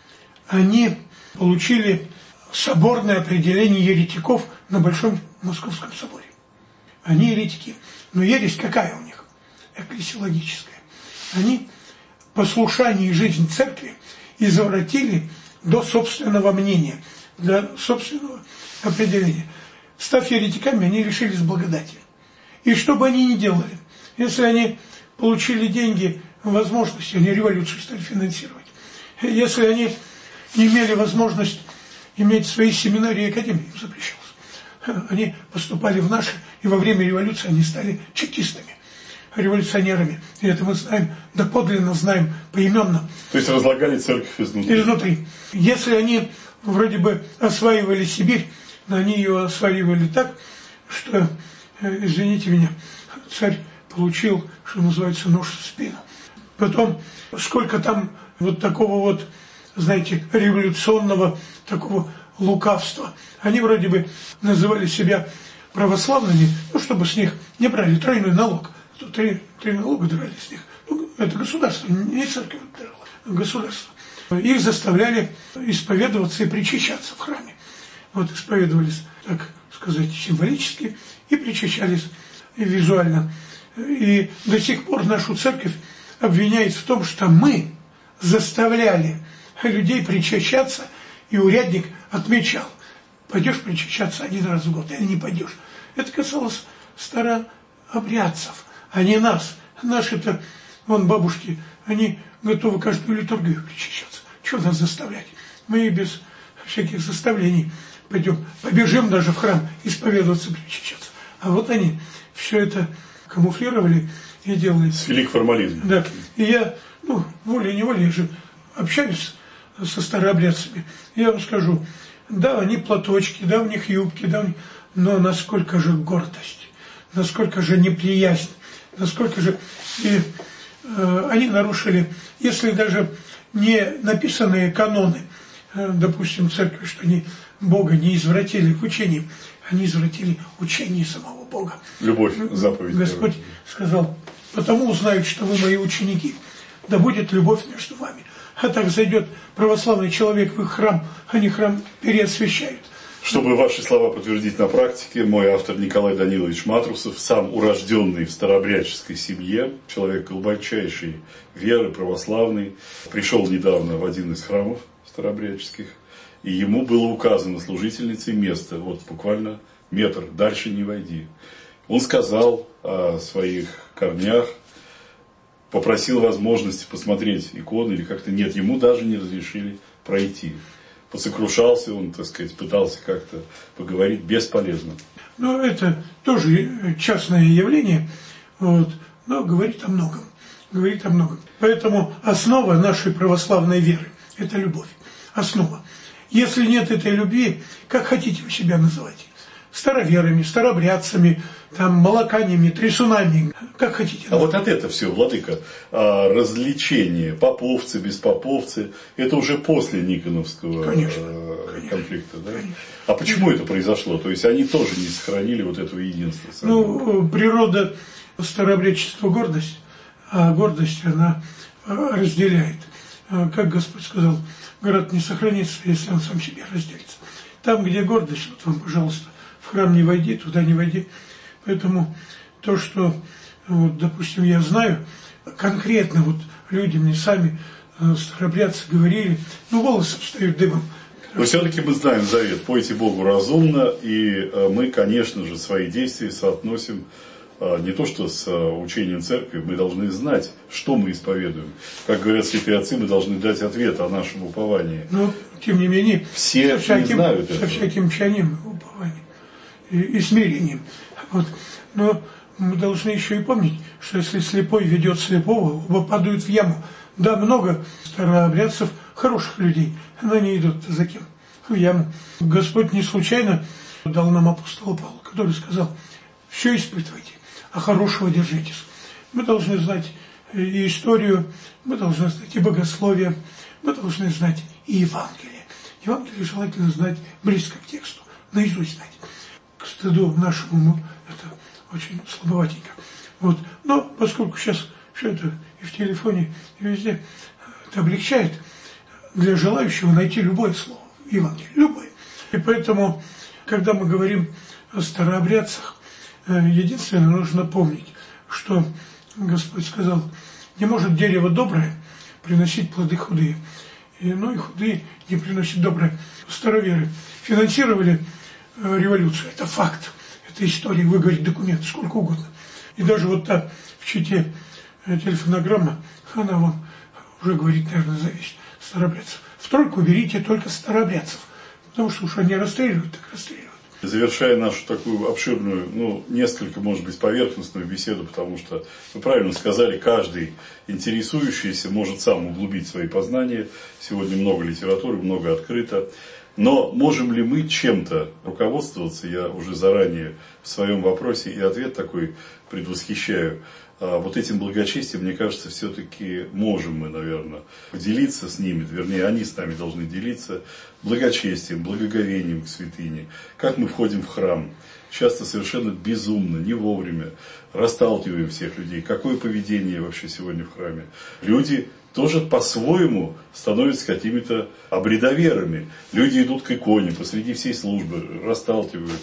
они получили соборное определение еретиков на Большом Московском соборе. Они еретики. Но ересь какая у них? Экклесиологическая. Они послушание и жизнь церкви извратили до собственного мнения, до собственного определения. Став еретиками, они лишились благодати. И что бы они ни делали, если они получили деньги, возможности, они революцию стали финансировать. Если они не имели возможность иметь свои семинарии и академии, им запрещалось. Они поступали в наши, и во время революции они стали чекистами, революционерами. И это мы знаем, доподлинно знаем поименно.
То есть разлагали церковь изнутри.
Изнутри. Если они вроде бы осваивали Сибирь, но они ее осваивали так, что, извините меня, царь получил, что называется, нож в спину. Потом, сколько там вот такого вот, знаете, революционного такого лукавства. Они вроде бы называли себя православными, ну, чтобы с них не брали тройной налог. Три, три налога драли с них. Ну, это государство, не церковь драла, а государство. Их заставляли исповедоваться и причащаться в храме. Вот исповедовались, так сказать, символически и причащались визуально. И до сих пор нашу церковь обвиняет в том, что мы заставляли людей причащаться, и урядник отмечал: пойдешь причащаться один раз в год или не пойдешь. Это касалось старообрядцев, а не нас. Наши-то, вон бабушки, они готовы каждую литургию причащаться. Чего нас заставлять? Мы и без всяких заставлений пойдем, побежим даже в храм исповедоваться, причащаться. А вот они все это камуфлировали и делали.
Свели к формализму.
Да. И я, ну, волей-неволей, я же общаюсь со старообрядцами. Я вам скажу, да, они платочки, да, у них юбки, да, у них... но насколько же гордость, насколько же неприязнь, насколько же... И, э, они нарушили, если даже не написанные каноны, э, допустим, церкви, что они Бога не извратили в учении, они извратили учение самого Бога.
Любовь, заповедь.
Господь сказал: потому узнают, что вы мои ученики, да будет любовь между вами. А так зайдет православный человек в их храм, они храм переосвящают.
Чтобы ваши слова подтвердить на практике, мой автор Николай Данилович Матрусов, сам урожденный в старообрядческой семье, человек глубочайшей веры, православный, пришел недавно в один из храмов старообрядческих, и ему было указано служительницей место, вот буквально метр, дальше не войди. Он сказал о своих корнях, попросил возможности посмотреть иконы или как-то нет, ему даже не разрешили пройти. Посокрушался он, так сказать, пытался как-то поговорить, бесполезно.
Ну, это тоже частное явление, вот, но говорит о многом. Говорит о многом. Поэтому основа нашей православной веры – это любовь. Основа. Если нет этой любви, как хотите вы себя называть? староверами, старообрядцами, там, молоканиями, трясунами, как хотите.
А вот от это все, владыка, развлечение, поповцы, беспоповцы, это уже после Никоновского
конечно,
конфликта, да?
Конечно.
А почему это произошло? То есть они тоже не сохранили вот этого единства?
Ну, природа старообрядчества гордость, а гордость она разделяет. Как Господь сказал, город не сохранится, если он сам себе разделится. Там, где гордость, вот вам, пожалуйста, в храм не войди, туда не войди. Поэтому то, что, вот, допустим, я знаю, конкретно вот люди мне сами, старообрядцы, говорили, ну, волосы встают дымом.
Но все-таки мы знаем завет, пойте Богу разумно, и мы, конечно же, свои действия соотносим не то что с учением церкви, мы должны знать, что мы исповедуем. Как говорят святые отцы, мы должны дать ответ о нашем уповании.
Но, тем не менее,
все
со всяким,
не знают
со
этого.
всяким чаянием упованием и, и смирением. Вот. Но мы должны еще и помнить, что если слепой ведет слепого, оба падают в яму. Да, много старообрядцев, хороших людей, но они идут за кем? В яму. Господь не случайно дал нам апостола Павла, который сказал, все испытывайте, а хорошего держитесь. Мы должны знать и историю, мы должны знать и богословие, мы должны знать и Евангелие. Евангелие желательно знать близко к тексту, наизусть знать. К стыду нашему это очень слабоватенько. Вот. Но поскольку сейчас все это и в телефоне, и везде, это облегчает для желающего найти любое слово в Евангелии, любое. И поэтому, когда мы говорим о старообрядцах, единственное, нужно помнить, что Господь сказал, не может дерево доброе приносить плоды худые. И, ну и худые не приносят доброе. Староверы финансировали э, революцию. Это факт. Это история, выговорить документы, сколько угодно. И даже вот та в Чите э, телефонограмма, она вам уже говорит, наверное, за весь старообрядцев. В тройку берите только старообрядцев. Потому что уж они расстреливают, так расстреливают.
Завершая нашу такую обширную, ну, несколько, может быть, поверхностную беседу, потому что, вы правильно сказали, каждый интересующийся может сам углубить свои познания. Сегодня много литературы, много открыто. Но можем ли мы чем-то руководствоваться, я уже заранее в своем вопросе и ответ такой предвосхищаю, вот этим благочестием, мне кажется, все-таки можем мы, наверное, делиться с ними, вернее, они с нами должны делиться благочестием, благоговением к святыне. Как мы входим в храм, часто совершенно безумно, не вовремя, расталкиваем всех людей. Какое поведение вообще сегодня в храме? Люди тоже по-своему становятся какими-то обрядоверами. Люди идут к иконе посреди всей службы, расталкивают.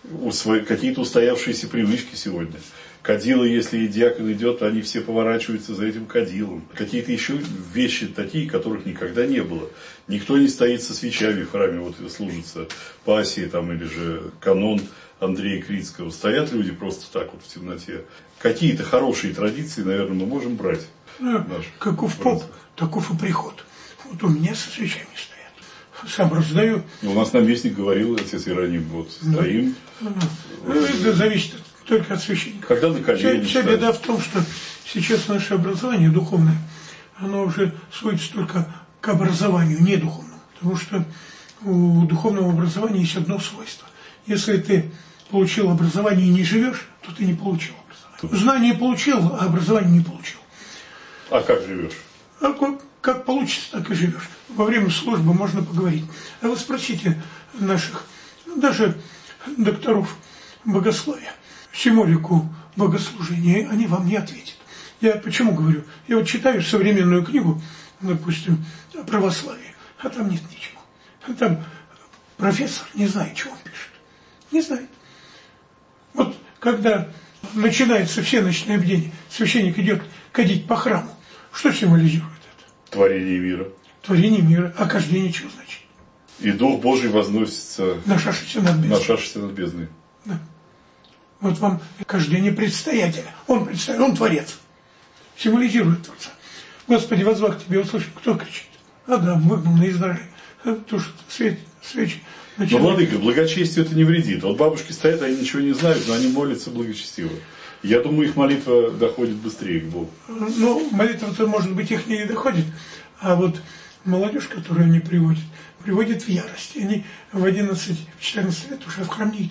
Какие-то устоявшиеся привычки сегодня. Кадило, если и диакон идет, они все поворачиваются за этим кадилом. Какие-то еще вещи такие, которых никогда не было. Никто не стоит со свечами в храме, вот служится пассия там, или же канон Андрея Критского. Стоят люди просто так вот в темноте. Какие-то хорошие традиции, наверное, мы можем брать.
Ну, каков поп, таков и приход. Вот у меня со свечами стоят. Сам раздаю.
У нас наместник говорил, отец Иероним, вот стоим.
Да. Ну, это зависит только от священника.
Когда на колени
Вся, вся беда в том, что сейчас наше образование духовное, оно уже сводится только к образованию, не духовному. Потому что у духовного образования есть одно свойство. Если ты получил образование и не живешь, то ты не получил образование. Знание получил, а образование не получил.
А как живешь?
А как, как получится, так и живешь. Во время службы можно поговорить. А вы спросите наших, даже докторов богословия, символику богослужения, они вам не ответят. Я почему говорю? Я вот читаю современную книгу, допустим, о православии, а там нет ничего. А там профессор не знает, что он пишет. Не знает. Вот когда начинается всеночное бдение, священник идет кадить по храму, что символизирует это?
Творение мира.
Творение мира. А кождение чего значит?
И Дух Божий возносится
на шашечке над бездной.
На шашечке над бездной.
Да. Вот вам кождение предстоятеля. Он предстоятель, он творец. Символизирует Творца. Господи, воззвал к тебе, услышал, кто кричит? Адам выгнал на Израиль. Тушит свет, свечи.
Но, владыка, благочестию это не вредит. Вот бабушки стоят, они ничего не знают, но они молятся благочестиво. Я думаю, их молитва доходит быстрее к Богу.
Ну, молитва-то, может быть, их не доходит. А вот молодежь, которую они приводят, приводят в ярость. Они в одиннадцать-четырнадцать лет уже в храм не идут.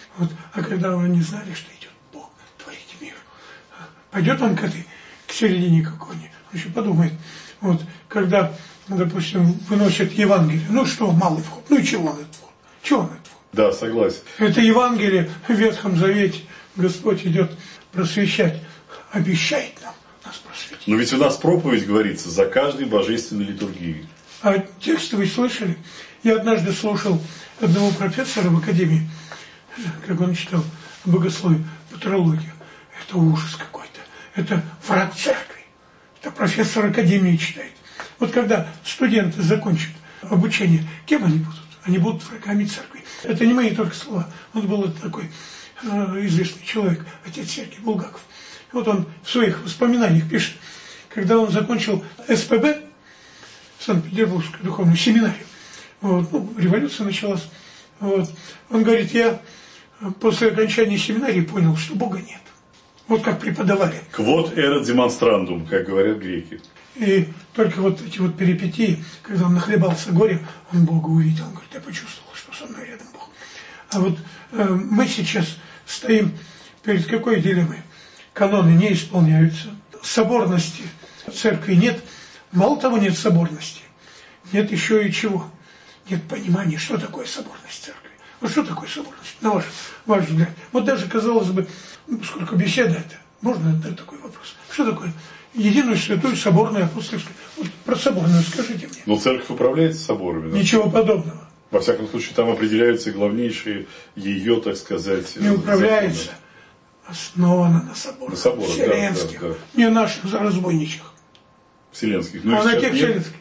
Вот, а когда вы не знали, что идет Бог творить мир, пойдет он к этой, к середине какой-нибудь, он еще подумает. Вот, когда, допустим, выносят Евангелие, ну что, малый вход, ну и чего он это вход? Чего он это вход?
Да, согласен.
Это Евангелие в Ветхом Завете. Господь идет просвещать, обещает нам нас просветить.
Но ведь у нас проповедь говорится за каждой божественной литургией.
А тексты вы слышали? Я однажды слушал одного профессора в академии, как он читал богословие, патрологию. Это ужас какой-то. Это враг церкви. Это профессор академии читает. Вот когда студенты закончат обучение, кем они будут? Они будут врагами церкви. Это не мои только слова. Он был такой э, известный человек, отец Сергей Булгаков. Вот он в своих воспоминаниях пишет, когда он закончил эс пэ бэ, Санкт-Петербургскую духовную семинарию, вот, ну, революция началась, вот, он говорит, я после окончания семинарии понял, что Бога нет. Вот как преподавали.
Quod erat demonstrandum, как говорят греки.
И только вот эти вот перипетии, когда он нахлебался горем, он Бога увидел. Он говорит, я почувствовал, что со мной рядом Бог. А вот э, мы сейчас стоим перед какой дилеммой? Каноны не исполняются, соборности церкви нет. Мало того, нет соборности, нет еще и чего? Нет понимания, что такое соборность церкви. Вот что такое соборность, на ваш, ваш взгляд? Вот даже, казалось бы, ну, сколько беседы это, можно задать такой вопрос. Что такое единую святую соборную апостольскую? Вот про соборную скажите мне.
Но церковь управляется соборами. Да?
Ничего подобного.
Во всяком случае, там определяются главнейшие ее, так сказать,
не управляется, законы. Основана на соборах,
на соборах
вселенских,
да, да, да.
Не наших разбойничьих.
Вселенских.
Ну, а на тех вселенских.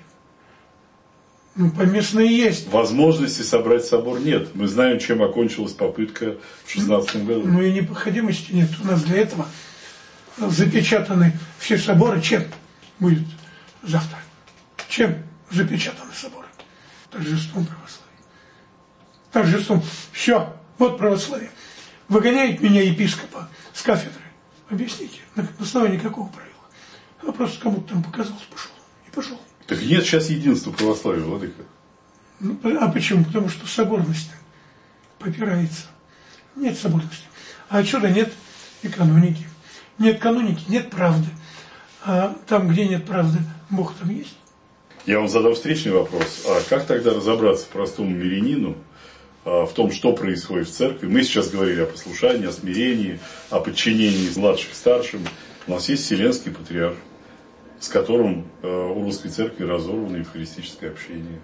Ну, поместные есть.
Возможности собрать собор нет. Мы знаем, чем окончилась попытка в шестнадцатом году.
Ну и необходимости нет. У нас для этого запечатаны все соборы. Чем будет завтра? Чем запечатаны соборы? Торжеством православия. Торжеством. Все. Вот православие. Выгоняет меня епископа с кафедры. Объясните, на основании какого правила? А просто кому-то там показалось, пошел. И пошел.
Так нет сейчас единства православия, владыка.
Ну, а почему? Потому что соборность попирается. Нет соборности. А отсюда нет и каноники. Нет каноники, нет правды. А там, где нет правды, Бог там есть.
Я вам задам встречный вопрос. А как тогда разобраться простому мирянину а, в том, что происходит в церкви? Мы сейчас говорили о послушании, о смирении, о подчинении младших старшим. У нас есть Вселенский патриарх, с которым э, у русской церкви разорвано евхаристическое общение.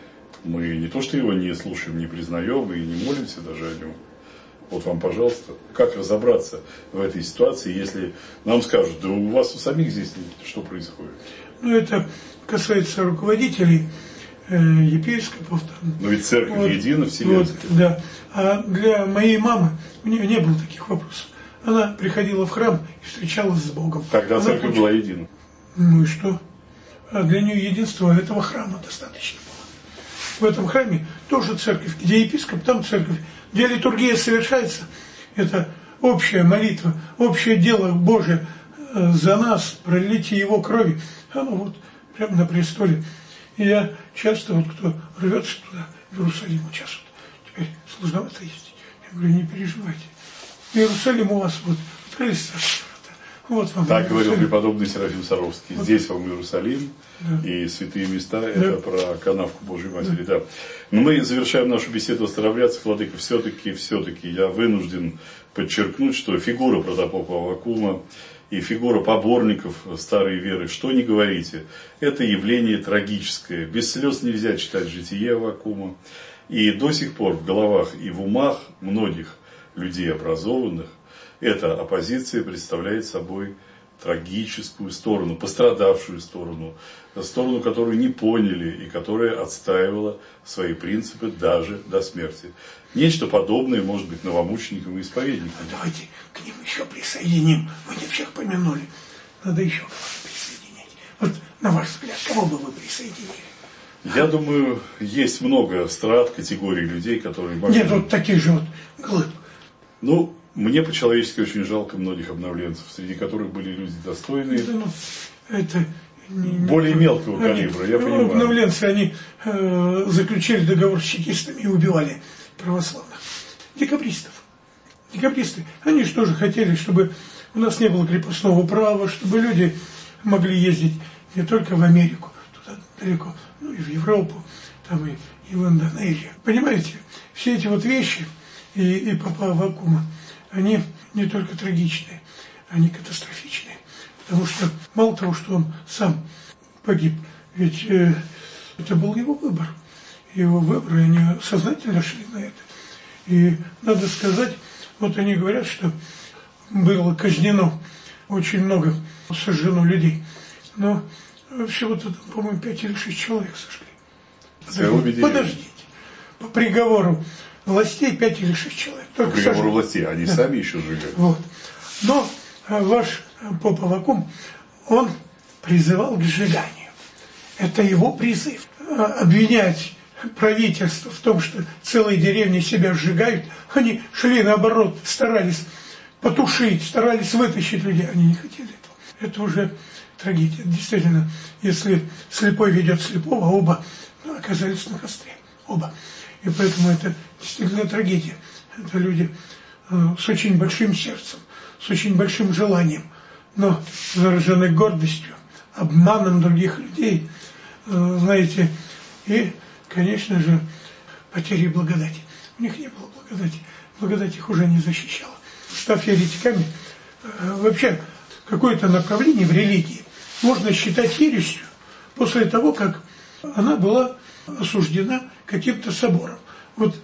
Мы не то что его не слушаем, не признаем и не молимся даже о нем. Вот вам, пожалуйста, как разобраться в этой ситуации, если нам скажут, да у вас у самих здесь что происходит?
Ну, это касается руководителей, э, епископов. Там.
Но ведь церковь вот, едина, вселенская.
Вот, да. А для моей мамы у нее не было таких вопросов. Она приходила в храм и встречалась с Богом.
Тогда
Она
церковь
получ...
была едина.
Ну и что? А для нее единства этого храма достаточно было. В этом храме тоже церковь. Где епископ, там церковь. Где литургия совершается, это общая молитва, общее дело Божие за нас, пролитие Его крови. Оно вот прямо на престоле. И я часто, вот кто рвется туда, в Иерусалим, вот сейчас вот, теперь сложновато ездить. Я говорю, не переживайте. В Иерусалим у вас вот открылись старшие врата. Вот вам
так говорил преподобный Серафим Саровский. Вот. Здесь вам Иерусалим, да. И святые места, да. Это про канавку Божьей Матери. Да. Да. Но мы завершаем нашу беседу о старообрядцах. Владыка, все-таки, все-таки я вынужден подчеркнуть, что фигура протопопа Аввакума и фигура поборников старой веры, что ни говорите, это явление трагическое. Без слез нельзя читать житие Аввакума. И до сих пор в головах и в умах многих людей образованных эта оппозиция представляет собой трагическую сторону, пострадавшую сторону, сторону, которую не поняли и которая отстаивала свои принципы даже до смерти. Нечто подобное может быть новомученикам и исповедникам.
Давайте к ним еще присоединим. Вы не всех помянули. Надо еще кого-то присоединять. Вот на ваш взгляд, кого бы вы присоединили?
Я думаю, есть много страт, категорий людей, которые... Могли...
Нет, вот таких же вот глыб.
Ну, мне по-человечески очень жалко многих обновленцев, среди которых были люди достойные.
Это, ну, это не,
более мелкого
они,
калибра, я
ну,
понимаю.
Обновленцы, они э, заключили договор с чекистами и убивали православных. Декабристов. Декабристы, они же тоже хотели, чтобы у нас не было крепостного права, чтобы люди могли ездить не только в Америку, туда далеко, ну и в Европу, там и, и в Индонезию. Понимаете, все эти вот вещи и, и Папа Аввакума, они не только трагичные, они катастрофичные. Потому что мало того, что он сам погиб, ведь э, это был его выбор. Его выбор, и они сознательно шли на это. И надо сказать, вот они говорят, что было казнено очень много, сожжено людей. Но всего-то, по-моему, пять или шесть человек сошли. Подождите, подождите. По приговору властей пять или шесть человек.
По приговору сожгли. Властей, они да. сами еще сжигают.
Вот. Но ваш Папа Аввакум, он призывал к сжиганию. Это его призыв. Обвинять правительство в том, что целые деревни себя сжигают, они шли наоборот, старались потушить, старались вытащить людей, они не хотели этого. Это уже трагедия. Действительно, если слепой ведет слепого, оба оказались на костре. Оба. И поэтому это действительно трагедия. Это люди э, с очень большим сердцем, с очень большим желанием, но заражены гордостью, обманом других людей, э, знаете, и, конечно же, потерей благодати. У них не было благодати. Благодать их уже не защищала. Став еретиками, э, вообще какое-то направление в религии можно считать ересью после того, как она была осуждена каким-то собором. Вот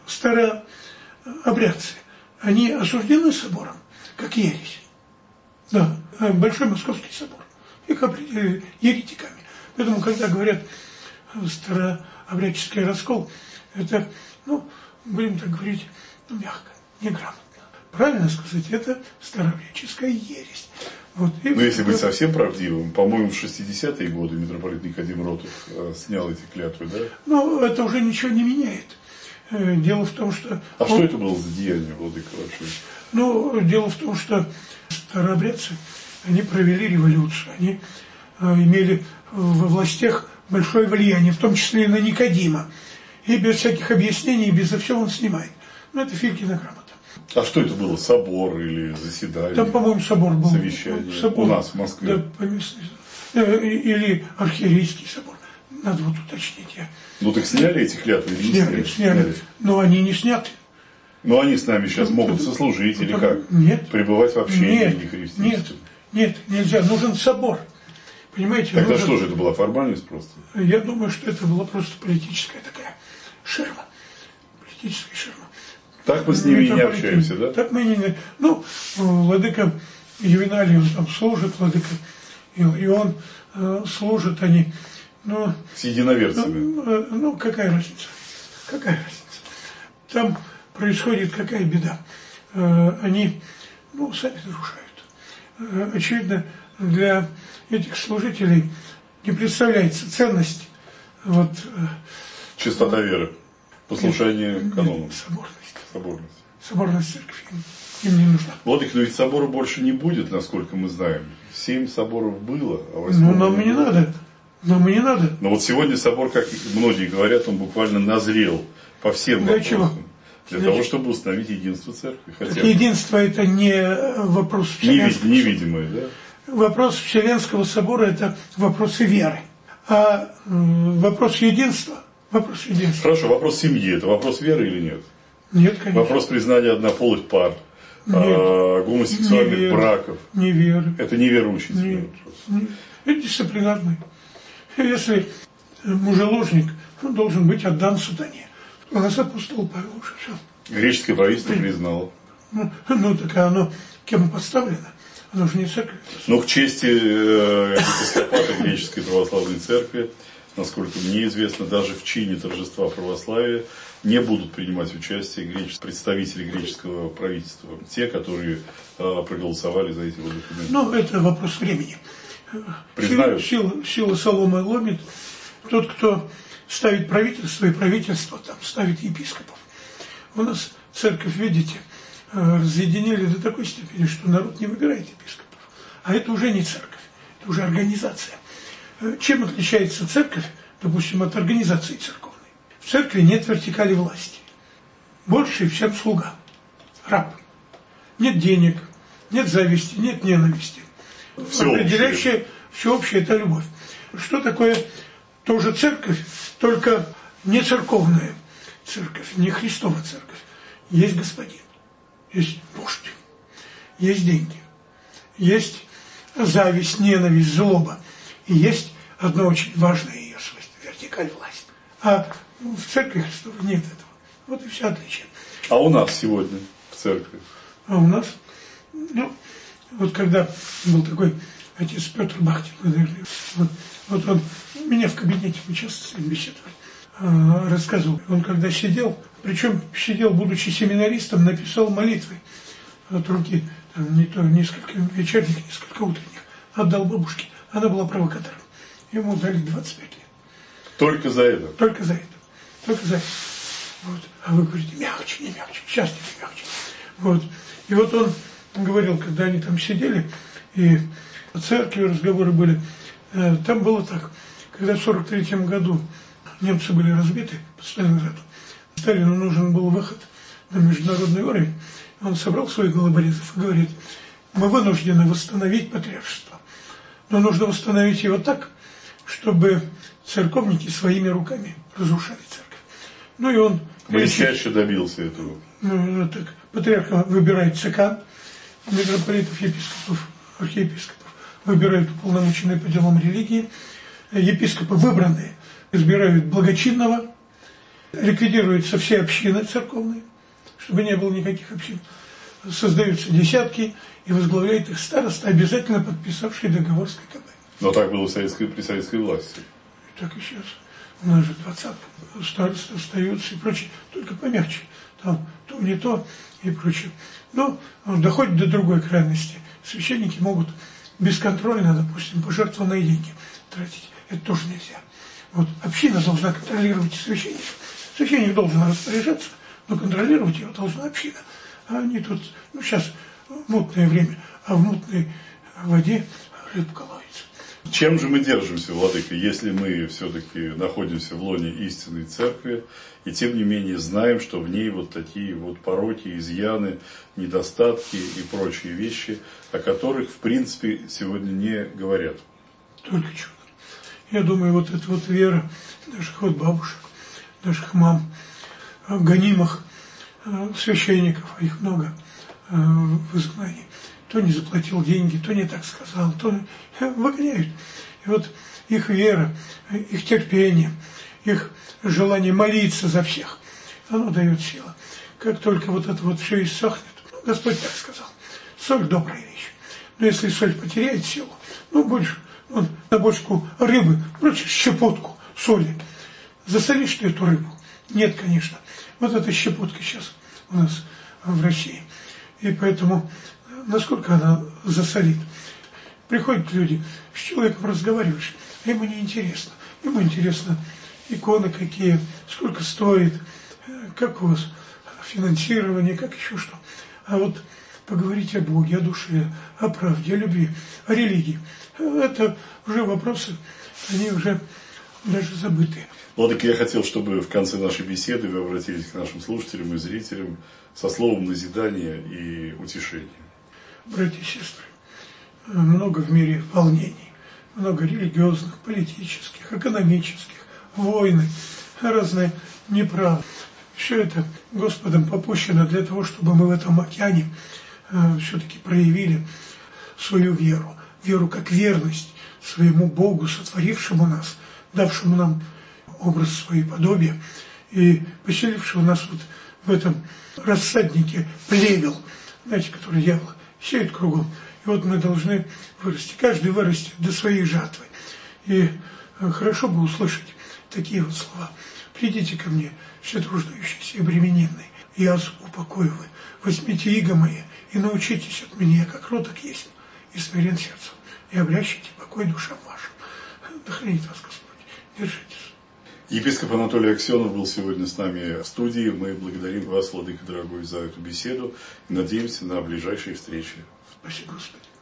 старообрядцы, они осуждены собором, как ересь. Да, Большой Московский собор. Их определили еретиками. Поэтому, когда говорят старообрядческий раскол, это, ну, будем так говорить, ну, мягко, неграмотно. Правильно сказать, это старообрядческая ересь. Вот. И
Но если быть совсем правдивым, по-моему, в шестидесятые годы митрополит Никодим Ротов э, снял эти клятвы, да?
Ну, это уже ничего не меняет. Э, дело в том, что...
А он... что это было за деяние, владыка, вообще?
Ну, дело в том, что старообрядцы, они провели революцию, они э, имели во властях большое влияние, в том числе и на Никодима. И без всяких объяснений, безо всего он снимает. Ну, это Филькина грамота.
А что это было? Собор или заседание?
Там, по-моему, собор был.
Совещание.
Собор.
У нас, в Москве.
Да, по местной. Или архиерейский собор. Надо вот уточнить. Я...
Ну, так сняли эти клятвы или не сняли?
Сняли, сняли. сняли. Но они не сняты.
Но они с нами сейчас могут сослужить или как?
Нет.
Пребывать в общении
нет,
нехристианском?
Нет, нет, нельзя. Нужен собор. Понимаете?
Тогда
нужен...
что же, это была формальность просто?
Я думаю, что это была просто политическая такая ширма. Политическая ширма.
Так мы с ними не общаемся, да?
Так мы не... Ну, владыка Ювеналий, он там служит, владыка Иларион э, служит, они... Ну,
с единоверцами.
Ну, ну, какая разница? Какая разница? Там происходит какая беда. Э, они, ну, сами нарушают. Э, очевидно, для этих служителей не представляется ценность. Вот, э,
чистота веры, послушание
нет,
канонам.
Соборность.
Соборность.
Соборность церкви им, им не нужна.
Владыка, но ведь собора больше не будет, насколько мы знаем. Семь соборов было, а восьмого
Ну, нам не
было.
надо. Нам не надо.
Но вот сегодня собор, как многие говорят, он буквально назрел по всем
Для
вопросам.
чего?
Для
Для
того,
чего?
чтобы установить единство церкви. Хотя
Так единство это не вопрос вселенского
невидимое, да?
Вопрос Вселенского собора это вопросы веры. А вопрос единства, вопрос единства.
Хорошо, вопрос семьи, это вопрос веры или нет?
Нет, конечно.
Вопрос признания однополых пар,
нет,
а, гомосексуальных
не
браков.
Не веры.
Это неверующий
нет, нет. Это дисциплинарный. Если мужеложник, он должен быть отдан сатане. У нас апостол Павел уже все.
Греческое правительство признало.
Ну, ну так оно кем поставлено? Оно же не церковь.
Но к чести э, епископата греческой православной церкви, насколько мне известно, даже в чине торжества православия не будут принимать участие греч... представители греческого правительства. Те, которые э, проголосовали за эти вот документы.
Ну, это вопрос времени.
Признают.
Сила, сила соломы ломит. Тот, кто ставит правительство, и правительство там ставит епископов. У нас церковь, видите, разъединили до такой степени, что народ не выбирает епископов. А это уже не церковь, это уже организация. Чем отличается церковь, допустим, от организации церковной? В церкви нет вертикали власти. Больше всем слуга, раб. нет денег, нет зависти, нет ненависти.
Все
Определяющее, всеобщее – это любовь. Что такое тоже церковь, только не церковная церковь, не Христова церковь. Есть Господин, есть вождь, есть деньги, есть зависть, ненависть, злоба. И есть одно очень важное ее свойство – вертикаль власти. А в церкви Христовой нет этого. Вот и все отличие.
А у нас сегодня в церкви?
А у нас, ну, вот когда был такой отец Петр Бахтин, вот, вот он меня в кабинете, мы часто с ним беседовали, э, рассказывал. Он когда сидел, причем сидел, будучи семинаристом, написал молитвы от руки, там, не то несколько вечерних, несколько утренних, отдал бабушке. Она была провокатором. Ему дали двадцать пять лет.
Только за это?
Только за это. Только за это. Вот. А вы говорите, мягче, не мягче, сейчас не мягче. Вот. И вот он говорил, когда они там сидели, и в церкви разговоры были, э, там было так, когда в сорок третьем году немцы были разбиты под Сталинградом, Сталину нужен был выход на международный уровень, он собрал своих головорезов и говорит, мы вынуждены восстановить патриаршество, но нужно восстановить его так, чтобы церковники своими руками разрушали церковь. Ну и он...
Блестяще добился этого.
Ну, так, патриарха выбирает ЦК, митрополитов, епископов, архиепископов выбирают уполномоченные по делам религии, епископы выбранные избирают благочинного, ликвидируются все общины церковные, чтобы не было никаких общин, создаются десятки и возглавляет их староста, обязательно подписавший договор с КГБ.
Но так было в советской, при советской власти.
И так и сейчас. У нас же двадцатка, старосты остаются и прочее, только помягче. Там то не то и прочее. Но доходит до другой крайности. Священники могут бесконтрольно, допустим, пожертвованные деньги тратить. Это тоже нельзя. Вот община должна контролировать священника. Священник должен распоряжаться, но контролировать его должна община. А они тут, ну сейчас мутное время, а в мутной воде рыбка ловится.
Чем же мы держимся, владыка, если мы все-таки находимся в лоне истинной церкви, и тем не менее знаем, что в ней вот такие вот пороки, изъяны, недостатки и прочие вещи, о которых, в принципе, сегодня не говорят?
Только чудо. Я думаю, вот эта вот вера наших вот бабушек, наших мам, гонимых священников, их много в изгнании. То не заплатил деньги, то не так сказал, то выгоняют. И вот их вера, их терпение, их желание молиться за всех, оно дает силу. Как только вот это вот все иссохнет, ну, Господь так сказал, соль добрая вещь. Но если соль потеряет силу, ну, будешь вот, на бочку рыбы, бросишь щепотку соли, засолишь ты эту рыбу? Нет, конечно. Вот эта щепотка сейчас у нас в России. И поэтому насколько она засолит. Приходят люди, с человеком разговариваешь, а ему не интересно. Ему интересно иконы какие, сколько стоит, как у вас финансирование, как еще что. А вот поговорить о Боге, о душе, о правде, о любви, о религии, это уже вопросы, они уже даже забытые.
Владыка, я хотел, чтобы в конце нашей беседы вы обратились к нашим слушателям и зрителям со словом назидания и утешения.
Братья и сестры, много в мире волнений, много религиозных, политических, экономических, войны, разные неправды. Все это Господом попущено для того, чтобы мы в этом океане э, все-таки проявили свою веру. Веру как верность своему Богу, сотворившему нас, давшему нам образ своей подобия и поселившего нас вот в этом рассаднике плевел, знаете, который дьявол сеет кругом. И вот мы должны вырасти. Каждый вырастет до своей жатвы. И хорошо бы услышать такие вот слова. Придите ко мне, все труждающиеся и обремененные, и я упокою вы. Возьмите иго мои и научитесь от меня, как кроток есть, и смирен сердцем, и обрящите покой душам вашим. Да хранит вас Господь. Держитесь.
Епископ Анатолий Аксенов был сегодня с нами в студии. Мы благодарим вас, владыка дорогой, за эту беседу и надеемся на ближайшие встречи.
Спасибо, Господи.